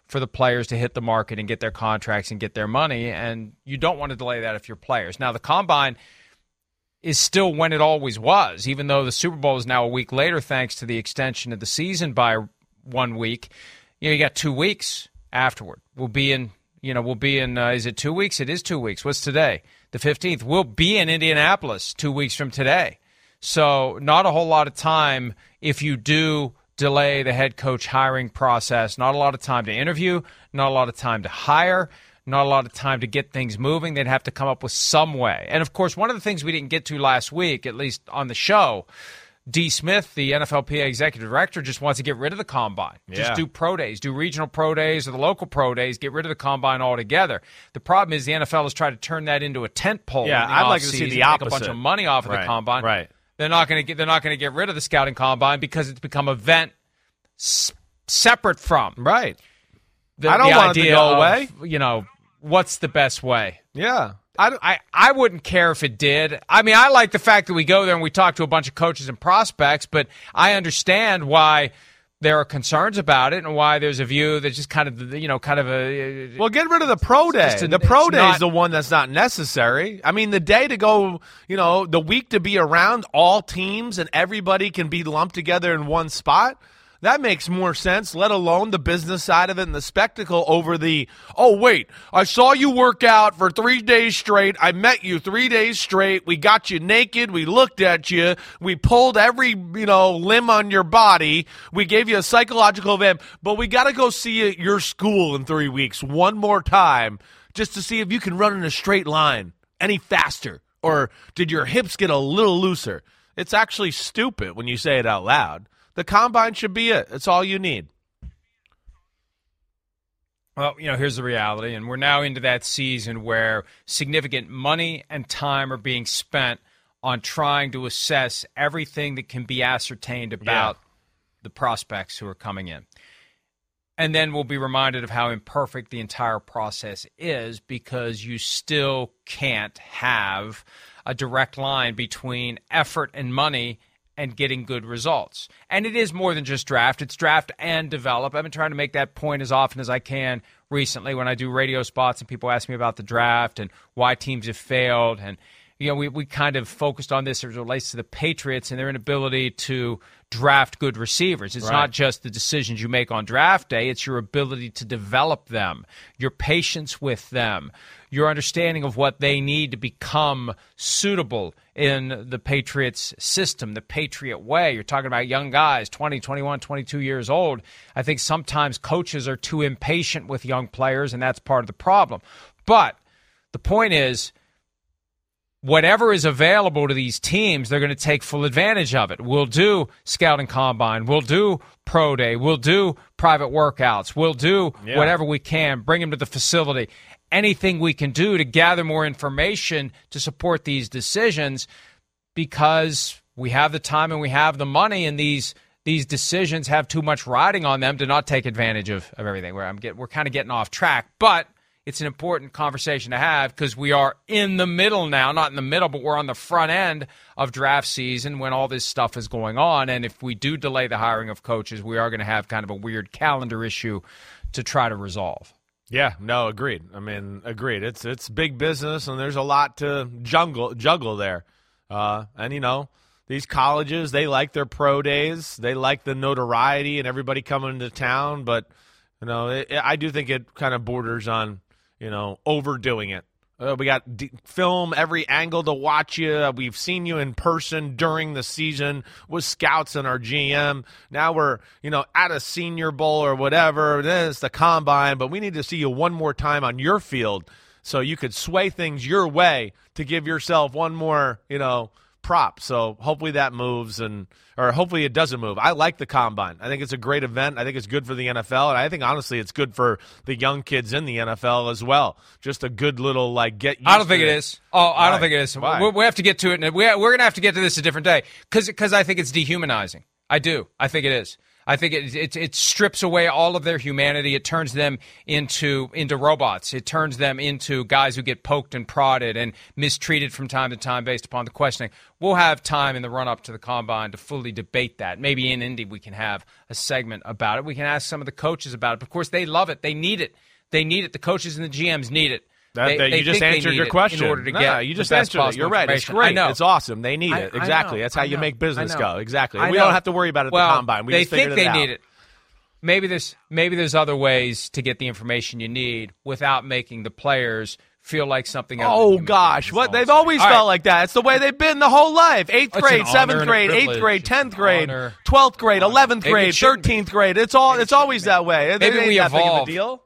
for the players to hit the market and get their contracts and get their money, and you don't want to delay that if you're players. Now, the Combine is still when it always was, even though the Super Bowl is now a week later thanks to the extension of the season by one week. You know, you got two weeks afterward. We'll be in, you know, we'll be in, uh, is it two weeks? It is two weeks. What's today? The fifteenth. We'll be in Indianapolis two weeks from today. So not a whole lot of time if you do delay the head coach hiring process. Not a lot of time to interview, not a lot of time to hire, not a lot of time to get things moving. They'd have to come up with some way. And, of course, one of the things we didn't get to last week, at least on the show, D. Smith, the N F L P A executive director, just wants to get rid of the Combine. Yeah. Just do pro days, do regional pro days or the local pro days, get rid of the Combine altogether. The problem is the N F L has tried to turn that into a tent pole. Yeah, in the I'd like to see the opposite. Make a bunch of money off of right. the Combine. Right. They're not going to get. They're not going to get rid of the scouting combine because it's become an event s- separate from. Right. The, I don't the want it to idea go of, away. You know, what's the best way? Yeah. I, I I wouldn't care if it did. I mean, I like the fact that we go there and we talk to a bunch of coaches and prospects, but I understand why there are concerns about it and why there's a view that's just kind of, you know, kind of a... Well, get rid of the pro day. A, the pro day not, is the one that's not necessary. I mean, the day to go, you know, the week to be around all teams and everybody can be lumped together in one spot, that makes more sense, let alone the business side of it and the spectacle over the, oh, wait, I saw you work out for three days straight. I met you three days straight. We got you naked. We looked at you. We pulled every, you know, limb on your body. We gave you a psychological event. But we got to go see you at your school in three weeks one more time just to see if you can run in a straight line any faster. Or did your hips get a little looser? It's actually stupid when you say it out loud. The Combine should be it. It's all you need. Well, you know, here's the reality, and we're now into that season where significant money and time are being spent on trying to assess everything that can be ascertained about yeah. the prospects who are coming in. And then we'll be reminded of how imperfect the entire process is because you still can't have a direct line between effort and money and getting good results. And it is more than just draft. It's draft and develop. I've been trying to make that point as often as I can recently when I do radio spots and people ask me about the draft and why teams have failed. And, you know, we, we kind of focused on this as it relates to the Patriots and their inability to draft good receivers. It's right. not just the decisions you make on draft day. It's your ability to develop them, your patience with them, your understanding of what they need to become suitable in the Patriots system, the Patriot way. You're talking about young guys, twenty, twenty-one, twenty-two years old. I think sometimes coaches are too impatient with young players, and that's part of the problem. But the point is, whatever is available to these teams, they're going to take full advantage of it. We'll do scouting combine. We'll do pro day. We'll do private workouts. We'll do yeah. whatever we can, bring them to the facility. Anything we can do to gather more information to support these decisions because we have the time and we have the money, and these these decisions have too much riding on them to not take advantage of, of everything. Where I'm get, we're kind of getting off track, but it's an important conversation to have because we are in the middle now, not in the middle, but we're on the front end of draft season when all this stuff is going on. And if we do delay the hiring of coaches, we are going to have kind of a weird calendar issue to try to resolve. Yeah, no, agreed. I mean, agreed. It's it's big business, and there's a lot to juggle, juggle there. Uh, and, you know, these colleges, they like their pro days. They like the notoriety and everybody coming into town. But, you know, it, it, I do think it kind of borders on, you know, overdoing it. Uh, we got d- film every angle to watch you. We've seen you in person during the season with scouts and our G M. Now we're, you know, at a Senior Bowl or whatever. Then it's the Combine, but we need to see you one more time on your field so you could sway things your way to give yourself one more, you know, prop. So hopefully that moves, and or hopefully it doesn't move. I like the Combine. I think it's a great event. I think it's good for the N F L, and I think honestly it's good for the young kids in the N F L as well. Just a good little like get used I don't think to it is. Oh, I Why? don't think it is. Why? We, we have to get to it. And we, we're going to have to get to this a different day because because I think it's dehumanizing. I do. I think it is. I think it, it it strips away all of their humanity. It turns them into into robots. It turns them into guys who get poked and prodded and mistreated from time to time based upon the questioning. We'll have time in the run-up to the Combine to fully debate that. Maybe in Indy we can have a segment about it. We can ask some of the coaches about it. Of course, they love it. They need it. They need it. The coaches and the G Ms need it. That, they, that, they you just answered your question. In order to no, get you just the best answered it. You're right. It's great. I know. It's awesome. They need I, it. Exactly. know, That's how you know, make business go. Exactly. I We know. don't have to worry about it at well, the Combine. We they just figured think they it out. need it. Maybe there's maybe there's other ways to get the information you need without making the players feel like something else. Oh, gosh. What? They've always All felt right. like that. It's the way they've been the whole life. Eighth It's grade, an seventh honor and a grade, eighth privilege. grade, It's tenth an grade, honor. twelfth grade, eleventh Maybe it grade, shouldn't be. thirteenth grade. It's all. It's always that way. It Maybe ain't we that big of a evolved. deal.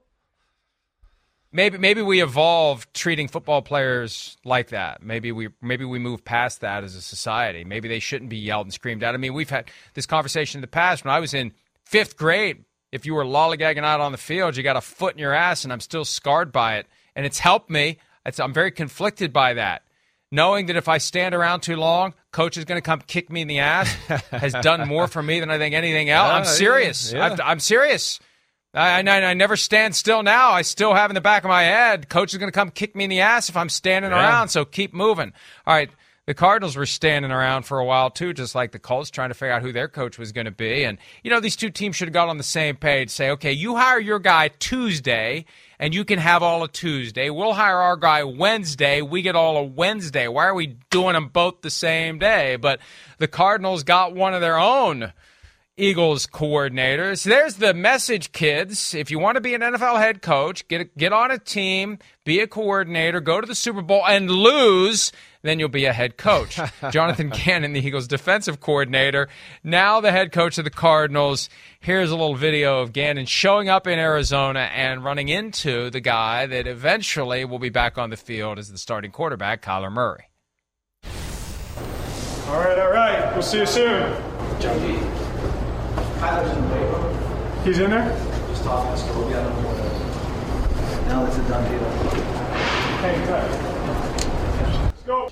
Maybe maybe we evolved treating football players like that. Maybe we maybe we move past that as a society. Maybe they shouldn't be yelled and screamed at. I mean, we've had this conversation in the past. When I was in fifth grade, if you were lollygagging out on the field, you got a foot in your ass, and I'm still scarred by it. And it's helped me. It's, I'm very conflicted by that. Knowing that if I stand around too long, coach is going to come kick me in the ass has done more for me than I think anything else. Yeah, I'm serious. yeah. I've, I'm serious. I, I, I never stand still now. I still have in the back of my head, coach is going to come kick me in the ass if I'm standing Yeah. around, so keep moving. All right, the Cardinals were standing around for a while, too, just like the Colts, trying to figure out who their coach was going to be. And, you know, these two teams should have got on the same page, say, okay, you hire your guy Tuesday, and you can have all of Tuesday. We'll hire our guy Wednesday. We get all of Wednesday. Why are we doing them both the same day? But the Cardinals got one of their own Eagles coordinators. There's the message, kids. If you want to be an N F L head coach, get a, get on a team, be a coordinator, go to the Super Bowl and lose, then you'll be a head coach. Jonathan Gannon, the Eagles defensive coordinator, now the head coach of the Cardinals. Here's a little video of Gannon showing up in Arizona and running into the guy that eventually will be back on the field as the starting quarterback, Kyler Murray. All right, all right. We'll see you soon. Junkie. Kyler's in the weight room. He's in there? Just talking to us. We'll get him. Now that's a done deal. Hang tight. Let's go.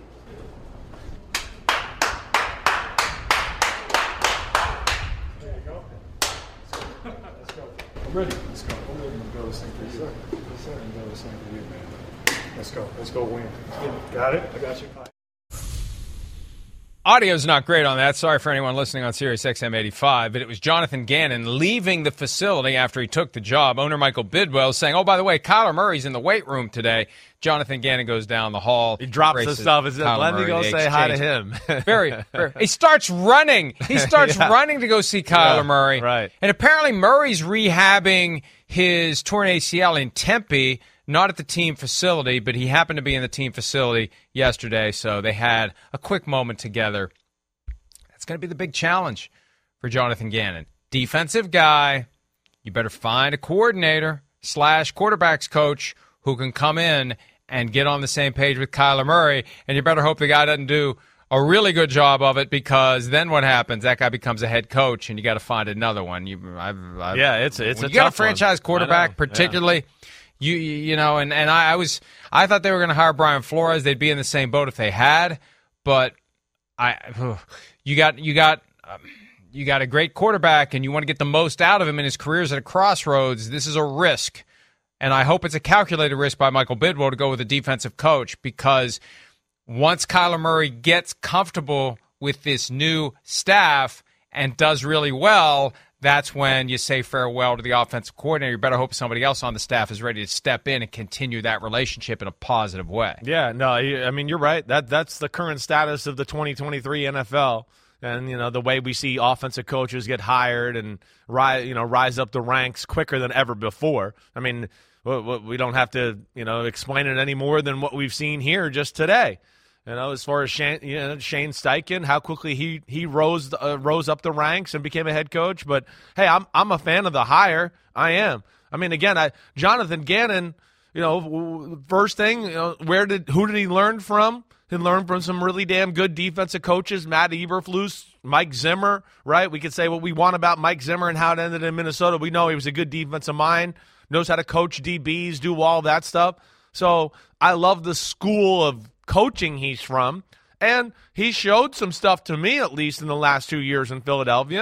There you go. Let's go. I'm ready. Let's go. I'm ready to build this thing for you. Yes, sir. And build this thing for you, man. Let's go. Let's go win. Got it? I got you. Audio's not great on that. Sorry for anyone listening on Sirius X M eighty-five, but it was Jonathan Gannon leaving the facility after he took the job. Owner Michael Bidwell saying, oh, by the way, Kyler Murray's in the weight room today. Jonathan Gannon goes down the hall. He drops his stuff. Is it? Let me go say hi to him. very, very. He starts running. He starts yeah. running to go see Kyler yeah, Murray. Right. And apparently Murray's rehabbing his torn A C L in Tempe, not at the team facility, but he happened to be in the team facility yesterday, so they had a quick moment together. That's going to be the big challenge for Jonathan Gannon. Defensive guy, you better find a coordinator slash quarterbacks coach who can come in and get on the same page with Kyler Murray, and you better hope the guy doesn't do a really good job of it, because then what happens? That guy becomes a head coach, and you got to find another one. You, I've, I've, yeah, it's it's when a you got a tough one. franchise quarterback, I know, particularly. Yeah. You you know, and, and I, I was I thought they were going to hire Brian Flores. They'd be in the same boat if they had, but I ugh, you got you got um, you got a great quarterback, and you want to get the most out of him in his career's at a crossroads. This is a risk, and I hope it's a calculated risk by Michael Bidwell to go with a defensive coach, because once Kyler Murray gets comfortable with this new staff and does really well, that's when you say farewell to the offensive coordinator. You better hope somebody else on the staff is ready to step in and continue that relationship in a positive way. Yeah, no, I mean, you're right. That That's the current status of the twenty twenty-three N F L. And, you know, the way we see offensive coaches get hired and rise, you know, rise up the ranks quicker than ever before. I mean, we don't have to, you know, explain it any more than what we've seen here just today. You know, as far as Shane, you know, Shane Steichen, how quickly he he rose uh, rose up the ranks and became a head coach. But hey, I'm I'm a fan of the hire. I am. I mean, again, I Jonathan Gannon. You know, first thing, you know, where did who did he learn from? He learned from some really damn good defensive coaches, Matt Eberflus, Mike Zimmer. Right? We could say what we want about Mike Zimmer and how it ended in Minnesota. We know he was a good defensive mind, knows how to coach D Bs, do all that stuff. So I love the school of coaching he's from, and he showed some stuff to me, at least in the last two years in Philadelphia,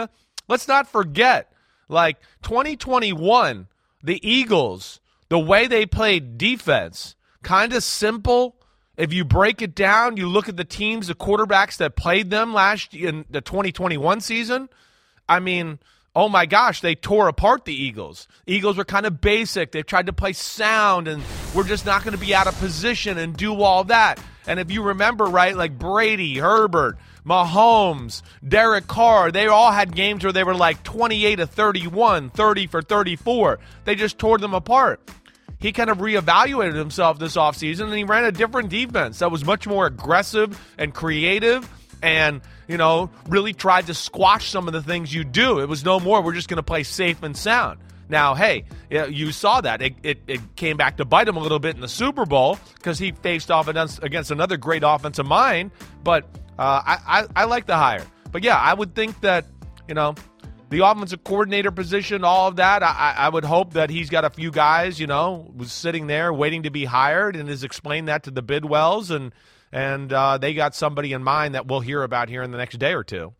let's not forget, like twenty twenty-one, the Eagles, the way they played defense, kind of simple. If you break it down, you look at the teams, the quarterbacks that played them last in the twenty twenty-one season. I mean, oh my gosh, they tore apart the Eagles. Eagles were kind of basic. They tried to play sound, and we're just not going to be out of position and do all that. And if you remember, right, like Brady, Herbert, Mahomes, Derek Carr, they all had games where they were like twenty-eight to thirty-one, thirty for thirty-four. They just tore them apart. He kind of reevaluated himself this offseason, and he ran a different defense that was much more aggressive and creative and, you know, really tried to squash some of the things you do. It was no more, we're just going to play safe and sound. Now, hey, you saw that. It, it, it came back to bite him a little bit in the Super Bowl because he faced off against, against another great offensive mind, but uh, I, I, I like the hire. But, yeah, I would think that, you know, the offensive coordinator position, all of that, I, I would hope that he's got a few guys, you know, was sitting there waiting to be hired and has explained that to the Bidwells, and and uh, they got somebody in mind that we'll hear about here in the next day or two.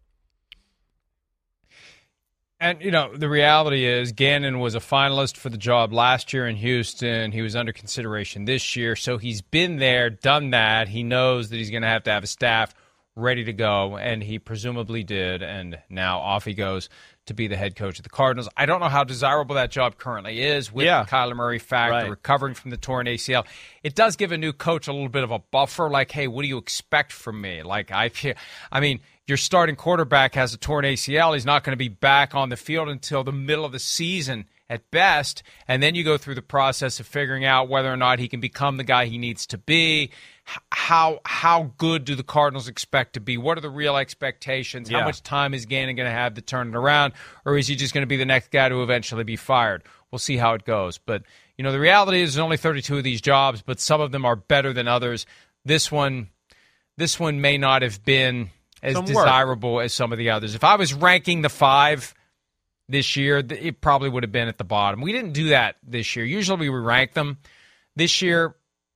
And, you know, the reality is Gannon was a finalist for the job last year in Houston. He was under consideration this year, so he's been there, done that. He knows that he's going to have to have a staff ready to go, and he presumably did, and now off he goes to be the head coach of the Cardinals. I don't know how desirable that job currently is with yeah. the Kyler Murray factor, right. recovering from the torn A C L. It does give a new coach a little bit of a buffer, like, hey, what do you expect from me? Like, I I mean, your starting quarterback has a torn A C L. He's not going to be back on the field until the middle of the season at best, and then you go through the process of figuring out whether or not he can become the guy he needs to be. How how good do the Cardinals expect to be? What are the real expectations? Yeah. How much time is Gannon going to have to turn it around? Or is he just going to be the next guy to eventually be fired? We'll see how it goes. But, you know, the reality is there's only thirty-two of these jobs, but some of them are better than others. This one, this one may not have been as some desirable work. as some of the others. If I was ranking the five this year, it probably would have been at the bottom. We didn't do that this year. Usually we rank them. This year,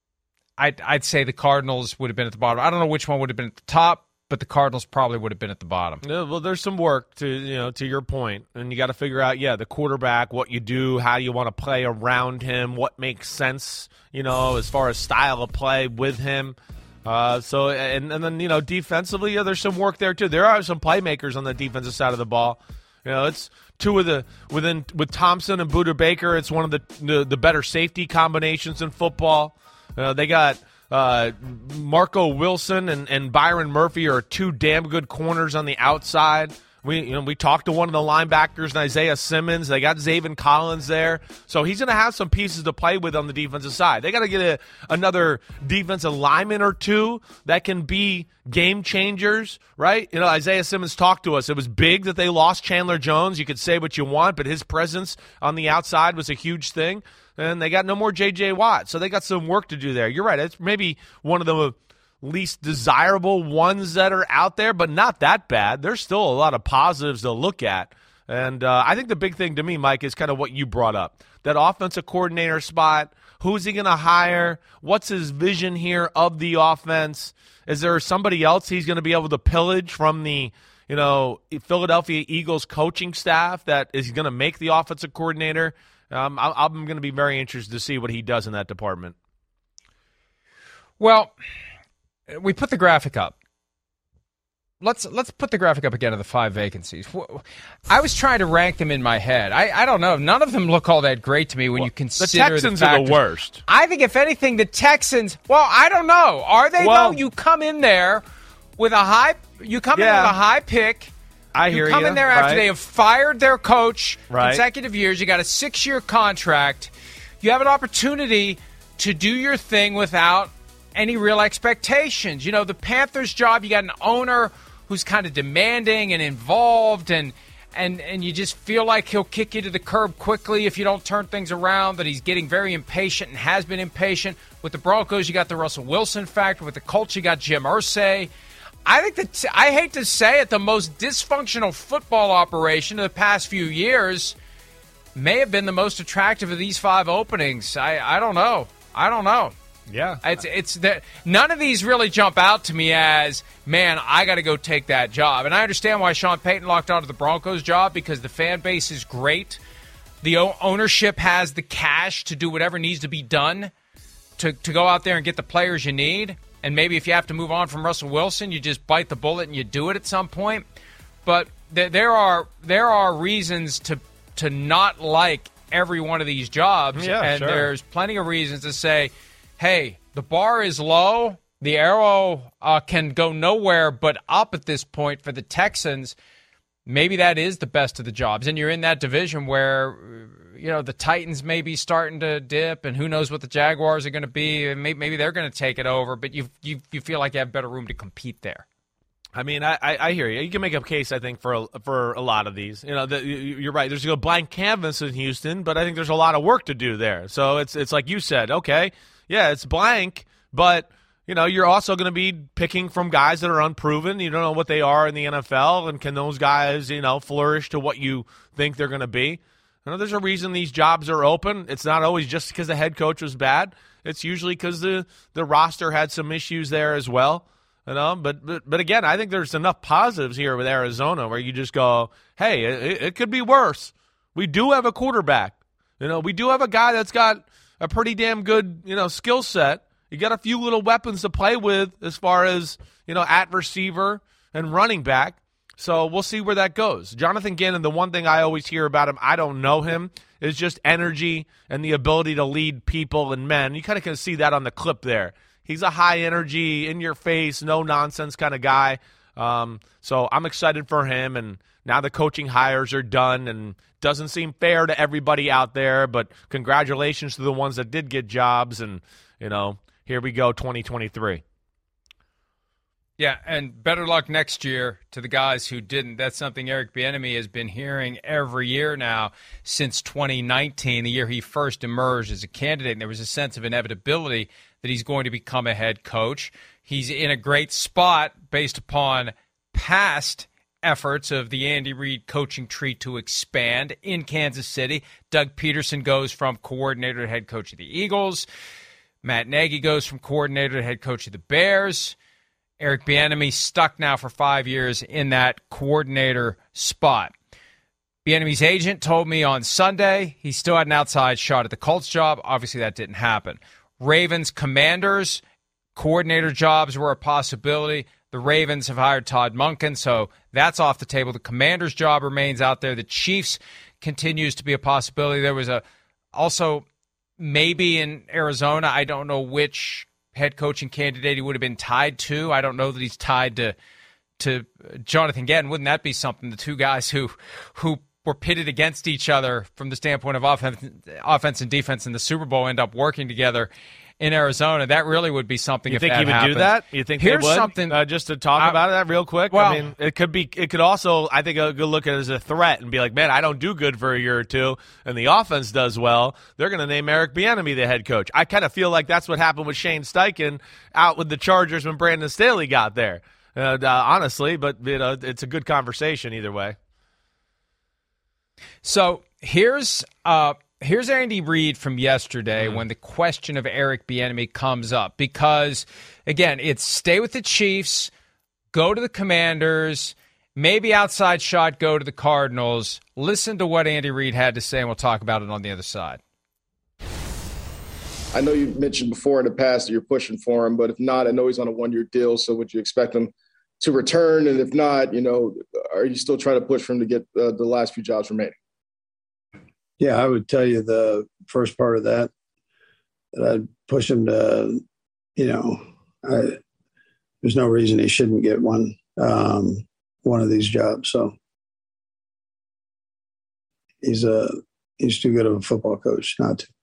I'd, I'd say the Cardinals would have been at the bottom. I don't know which one would have been at the top, but the Cardinals probably would have been at the bottom. Yeah, well, there's some work to you know to your point, and you got to figure out, yeah, the quarterback, what you do, how you want to play around him, what makes sense, you know, as far as style of play with him. Uh, so and and then you know defensively, yeah, there's some work there too. There are some playmakers on the defensive side of the ball. You know, it's two of the within with Thompson and Buda Baker. It's one of the the, the better safety combinations in football. Uh, they got uh, Marco Wilson and, and Byron Murphy are two damn good corners on the outside. We you know we talked to one of the linebackers, and Isaiah Simmons. They got Zaven Collins there, so he's going to have some pieces to play with on the defensive side. They got to get a, another defensive lineman or two that can be game changers, right? You know, Isaiah Simmons talked to us. It was big that they lost Chandler Jones. You could say what you want, but his presence on the outside was a huge thing. And they got no more J J Watt, so they got some work to do there. You're right. It's maybe one of the least desirable ones that are out there, but not that bad. There's still a lot of positives to look at. And uh, I think the big thing to me, Mike, is kind of what you brought up. That offensive coordinator spot, who's he going to hire? What's his vision here of the offense? Is there somebody else he's going to be able to pillage from the you know, Philadelphia Eagles coaching staff that is going to make the offensive coordinator? Um, I, I'm going to be very interested to see what he does in that department. Well, we put the graphic up. Let's let's put the graphic up again of the five vacancies. I was trying to rank them in my head. I, I don't know. None of them look all that great to me when well, you consider the Texans the are the worst. I think, if anything, the Texans, well, I don't know. Are they, well, though? You come in there with a high you come yeah. in with a high pick. I you hear you. come in there after right. they have fired their coach right. consecutive years. You got a six-year contract. You have an opportunity to do your thing without any real expectations. You know, the Panthers' job, you got an owner who's kind of demanding and involved, and and and you just feel like he'll kick you to the curb quickly if you don't turn things around, that he's getting very impatient and has been impatient. With the Broncos, you got the Russell Wilson factor. With the Colts, you got Jim Irsay. I think that, I hate to say it, the most dysfunctional football operation of the past few years may have been the most attractive of these five openings. I, I don't know. I don't know. Yeah. It's it's that none of these really jump out to me as, man, I got to go take that job. And I understand why Sean Payton locked onto the Broncos job, because the fan base is great. The o- ownership has the cash to do whatever needs to be done to, to go out there and get the players you need. And maybe if you have to move on from Russell Wilson, you just bite the bullet and you do it at some point. But th- there are there are reasons to to not like every one of these jobs. Yeah, and sure. there's plenty of reasons to say, hey, the bar is low. The arrow uh, can go nowhere but up at this point for the Texans. Maybe that is the best of the jobs. And you're in that division where, you know, the Titans may be starting to dip, and who knows what the Jaguars are going to be. And maybe, maybe they're going to take it over, but you you you feel like you have better room to compete there. I mean, I, I, I hear you. You can make a case, I think, for a, for a lot of these. You know, the, you're right. There's a blank canvas in Houston, but I think there's a lot of work to do there. So it's it's like you said, okay, yeah, it's blank, but you know, you're also going to be picking from guys that are unproven. You don't know what they are in the N F L, and can those guys, you know, flourish to what you think they're going to be? You know, there's a reason these jobs are open. It's not always just because the head coach was bad. It's usually because the the roster had some issues there as well. You know, but, but but again, I think there's enough positives here with Arizona where you just go, hey, it, it could be worse. We do have a quarterback. You know, we do have a guy that's got a pretty damn good, you know, skill set. You got a few little weapons to play with as far as, you know, at receiver and running back. So we'll see where that goes. Jonathan Gannon, the one thing I always hear about him, I don't know him, is just energy and the ability to lead people and men. You kind of can see that on the clip there. He's a high-energy, in-your-face, no-nonsense kind of guy. Um, so I'm excited for him, and now the coaching hires are done, and doesn't seem fair to everybody out there, but congratulations to the ones that did get jobs, and, you know, here we go, twenty twenty-three. Yeah, and better luck next year to the guys who didn't. That's something Eric Bieniemy has been hearing every year now since twenty nineteen, the year he first emerged as a candidate, and there was a sense of inevitability that he's going to become a head coach. He's in a great spot based upon past efforts of the Andy Reid coaching tree to expand in Kansas City. Doug Peterson goes from coordinator to head coach of the Eagles. Matt Nagy goes from coordinator to head coach of the Bears. Eric Bieniemy stuck now for five years in that coordinator spot. Bieniemy's agent told me on Sunday he still had an outside shot at the Colts job. Obviously, that didn't happen. Ravens, Commanders, coordinator jobs were a possibility. The Ravens have hired Todd Monken, so that's off the table. The Commanders' job remains out there. The Chiefs continues to be a possibility. There was a also maybe in Arizona. I don't know which head coaching candidate he would have been tied to. I don't know that he's tied to to Jonathan Gannon. Wouldn't that be something? The two guys who who were pitted against each other from the standpoint of offense, offense and defense in the Super Bowl end up working together in Arizona. That really would be something. You if think that he would happened. do that? You think Here's they would? something Uh, just to talk I, about that real quick. Well, I mean, it could be. It could also. I think a good look at it as a threat and be like, man, I don't do good for a year or two, and the offense does well. They're going to name Eric Bieniemy the head coach. I kind of feel like that's what happened with Shane Steichen out with the Chargers when Brandon Staley got there. Uh, uh, honestly, but you know, it's a good conversation either way. So here's uh, here's Andy Reid from yesterday mm. when the question of Eric Bieniemy comes up. Because, again, it's stay with the Chiefs, go to the Commanders, maybe outside shot, go to the Cardinals. Listen to what Andy Reid had to say, and we'll talk about it on the other side. I know you mentioned before in the past that you're pushing for him, but if not, I know he's on a one-year deal, so would you expect him to return? And if not, you know, are you still trying to push for him to get uh, the last few jobs remaining? Yeah, I would tell you the first part of that, that I'd push him to, you know, I, there's no reason he shouldn't get one, um, one of these jobs. So he's a, he's too good of a football coach not to.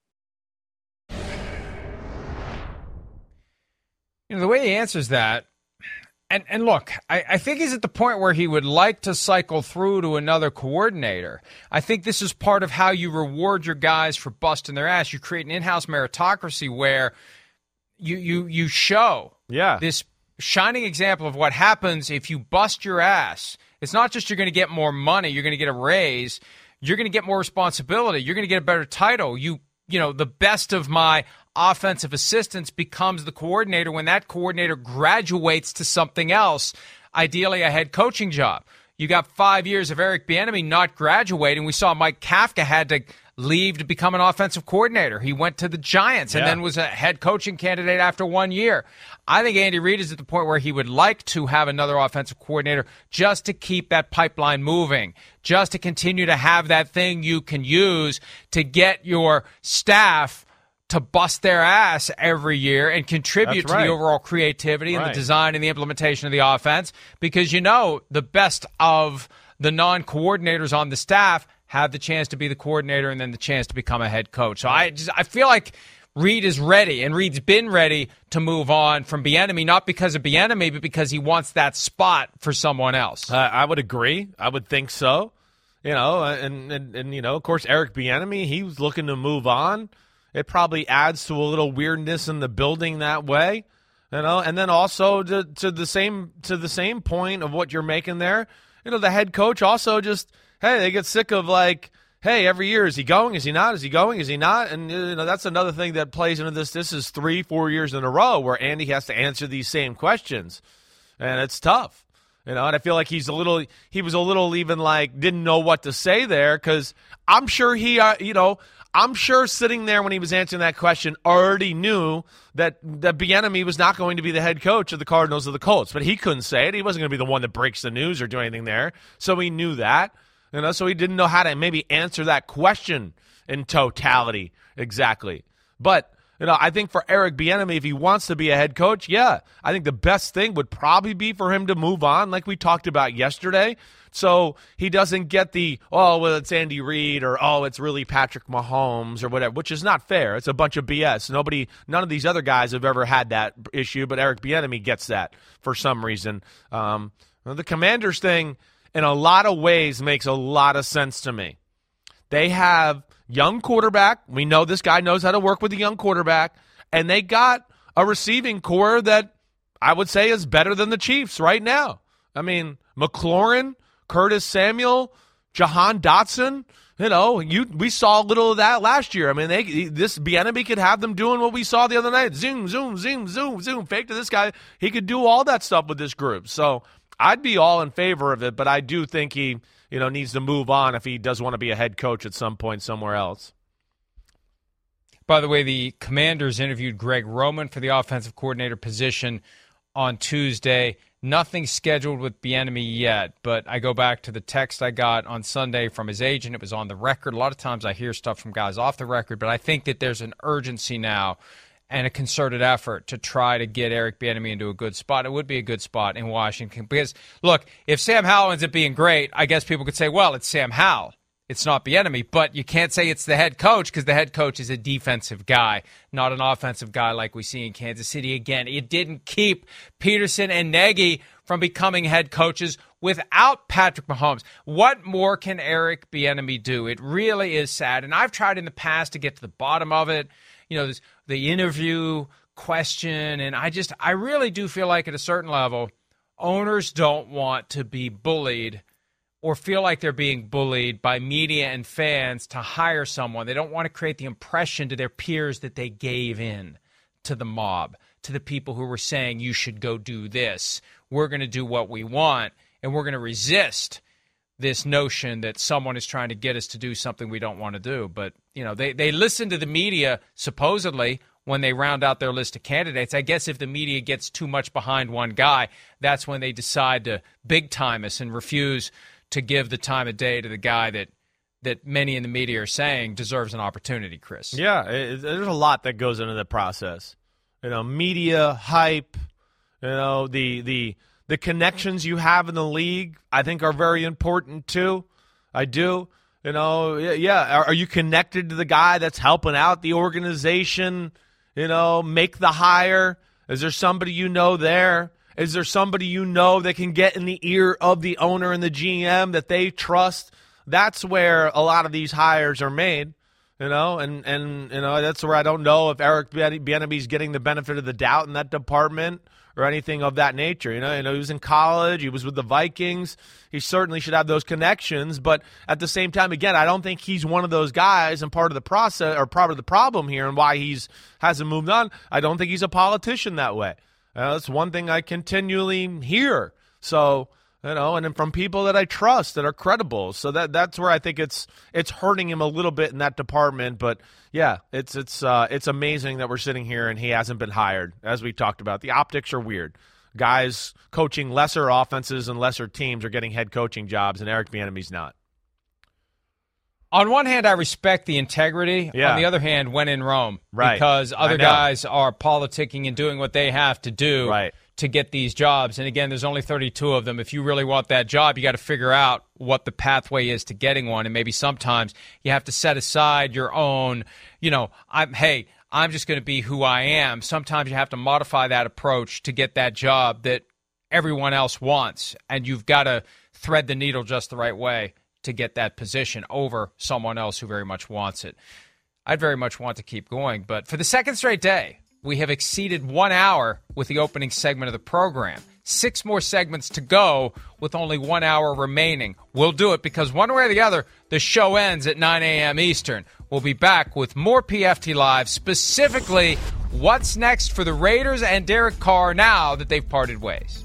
You know, the way he answers that, and, and look, I, I think he's at the point where he would like to cycle through to another coordinator. I think this is part of how you reward your guys for busting their ass. You create an in-house meritocracy where you you you show yeah. this shining example of what happens if you bust your ass. It's not just you're going to get more money, you're going to get a raise, you're going to get more responsibility, you're going to get a better title. You You know, the best of my offensive assistants becomes the coordinator when that coordinator graduates to something else, ideally a head coaching job. You got five years of Eric Bieniemy not graduating. We saw Mike Kafka had to leave to become an offensive coordinator. He went to the Giants and yeah. then was a head coaching candidate after one year. I think Andy Reid is at the point where he would like to have another offensive coordinator just to keep that pipeline moving, just to continue to have that thing you can use to get your staff to bust their ass every year and contribute That's to right. the overall creativity and Right. the design and the implementation of the offense, because you know the best of the non-coordinators on the staff have the chance to be the coordinator and then the chance to become a head coach. So I just I feel like Reid is ready, and Reid's been ready to move on from Bieniemy, not because of Bieniemy, but because he wants that spot for someone else. Uh, I would agree. I would think so. You know, and, and, and you know, of course, Eric Bieniemy, he was looking to move on. It probably adds to a little weirdness in the building that way, you know. And then also to, to the same to the same point of what you're making there, you know, the head coach also just, hey, they get sick of like, hey, every year, is he going? Is he not? Is he going? Is he not? And you know, that's another thing that plays into this. This is three, four years in a row where Andy has to answer these same questions, and it's tough. You know, and I feel like he's a little, he was a little even like didn't know what to say there, because I'm sure he, uh, you know. I'm sure sitting there when he was answering that question already knew that, that Bieniemy was not going to be the head coach of the Cardinals or the Colts, but he couldn't say it. He wasn't going to be the one that breaks the news or do anything there, so he knew that. You know, so he didn't know how to maybe answer that question in totality exactly. But you know, I think for Eric Bieniemy, if he wants to be a head coach, yeah, I think the best thing would probably be for him to move on, like we talked about yesterday. So he doesn't get the, oh, well, it's Andy Reid, or, oh, it's really Patrick Mahomes or whatever, which is not fair. It's a bunch of B S. Nobody, none of these other guys have ever had that issue, but Eric Bieniemy gets that for some reason. Um, the Commanders thing, in a lot of ways, makes a lot of sense to me. They have young quarterback. We know this guy knows how to work with a young quarterback, and they got a receiving core that I would say is better than the Chiefs right now. I mean, McLaurin, Curtis Samuel, Jahan Dotson, you know, you we saw a little of that last year. I mean, they this Bieniemy could have them doing what we saw the other night. Zoom, zoom, zoom, zoom, zoom, fake to this guy. He could do all that stuff with this group. So I'd be all in favor of it, but I do think he, you know, needs to move on if he does want to be a head coach at some point somewhere else. By the way, the Commanders interviewed Greg Roman for the offensive coordinator position on Tuesday. Nothing scheduled with Bieniemy yet, but I go back to the text I got on Sunday from his agent. It was on the record. A lot of times I hear stuff from guys off the record, but I think that there's an urgency now and a concerted effort to try to get Eric Bieniemy into a good spot. It would be a good spot in Washington because, look, if Sam Howell ends up being great, I guess people could say, well, it's Sam Howell. It's not Bieniemy, but you can't say it's the head coach because the head coach is a defensive guy, not an offensive guy like we see in Kansas City. Again, it didn't keep Peterson and Nagy from becoming head coaches without Patrick Mahomes. What more can Eric Bieniemy do? It really is sad, and I've tried in the past to get to the bottom of it. You know, this, the interview question, and I just, I really do feel like at a certain level, owners don't want to be bullied or feel like they're being bullied by media and fans to hire someone. They don't want to create the impression to their peers that they gave in to the mob, to the people who were saying, you should go do this. We're going to do what we want, and we're going to resist this notion that someone is trying to get us to do something we don't want to do. But, you know, they, they listen to the media, supposedly, when they round out their list of candidates. I guess if the media gets too much behind one guy, that's when they decide to big-time us and refuse to give the time of day to the guy that that many in the media are saying deserves an opportunity, Chris. Yeah, it, there's a lot that goes into the process. You know, media, hype, you know, the the the connections you have in the league, I think are very important too. I do. You know, yeah, are, are you connected to the guy that's helping out the organization, you know, make the hire? Is there somebody you know there? Is there somebody you know that can get in the ear of the owner and the G M that they trust? That's where a lot of these hires are made. You know, and, and you know that's where I don't know if Eric Bieniemy's getting the benefit of the doubt in that department or anything of that nature. You know, you know, he was in college, he was with the Vikings. He certainly should have those connections, but at the same time, again, I don't think he's one of those guys, and part of the process or part of the problem here and why he's hasn't moved on. I don't think he's a politician that way. Uh, that's one thing I continually hear. So. You know, and then from people that I trust that are credible. So that that's where I think it's it's hurting him a little bit in that department. But yeah, it's it's uh, it's amazing that we're sitting here and he hasn't been hired, as we talked about. The optics are weird. Guys coaching lesser offenses and lesser teams are getting head coaching jobs, and Eric Bieniemy's not. On one hand, I respect the integrity. Yeah. On the other hand, when in Rome, right? Because other guys are politicking and doing what they have to do, right, to get these jobs. And again, there's only thirty-two of them. If you really want that job, you got to figure out what the pathway is to getting one. And maybe sometimes you have to set aside your own, you know, I'm, hey, I'm just going to be who I am. Sometimes you have to modify that approach to get that job that everyone else wants. And you've got to thread the needle just the right way to get that position over someone else who very much wants it. I'd very much want to keep going. But for the second straight day, we have exceeded one hour with the opening segment of the program. Six more segments to go with only one hour remaining. We'll do it because one way or the other, the show ends at nine a.m. Eastern. We'll be back with more P F T Live, specifically what's next for the Raiders and Derek Carr now that they've parted ways.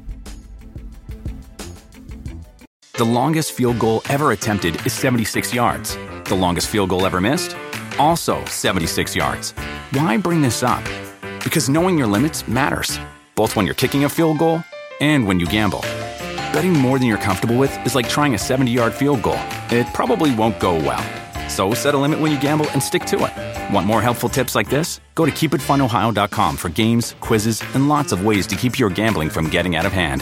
The longest field goal ever attempted is seventy-six yards. The longest field goal ever missed? Also seventy-six yards. Why bring this up? Because knowing your limits matters, both when you're kicking a field goal and when you gamble. Betting more than you're comfortable with is like trying a seventy-yard field goal. It probably won't go well. So set a limit when you gamble and stick to it. Want more helpful tips like this? Go to keep it fun ohio dot com for games, quizzes, and lots of ways to keep your gambling from getting out of hand.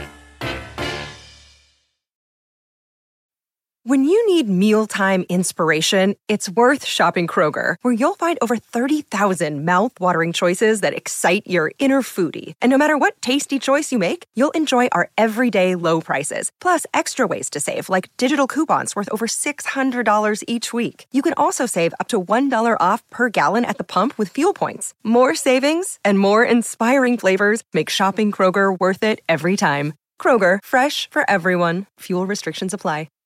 When you need mealtime inspiration, it's worth shopping Kroger, where you'll find over thirty thousand mouth-watering choices that excite your inner foodie. And no matter what tasty choice you make, you'll enjoy our everyday low prices, plus extra ways to save, like digital coupons worth over six hundred dollars each week. You can also save up to one dollar off per gallon at the pump with fuel points. More savings and more inspiring flavors make shopping Kroger worth it every time. Kroger, fresh for everyone. Fuel restrictions apply.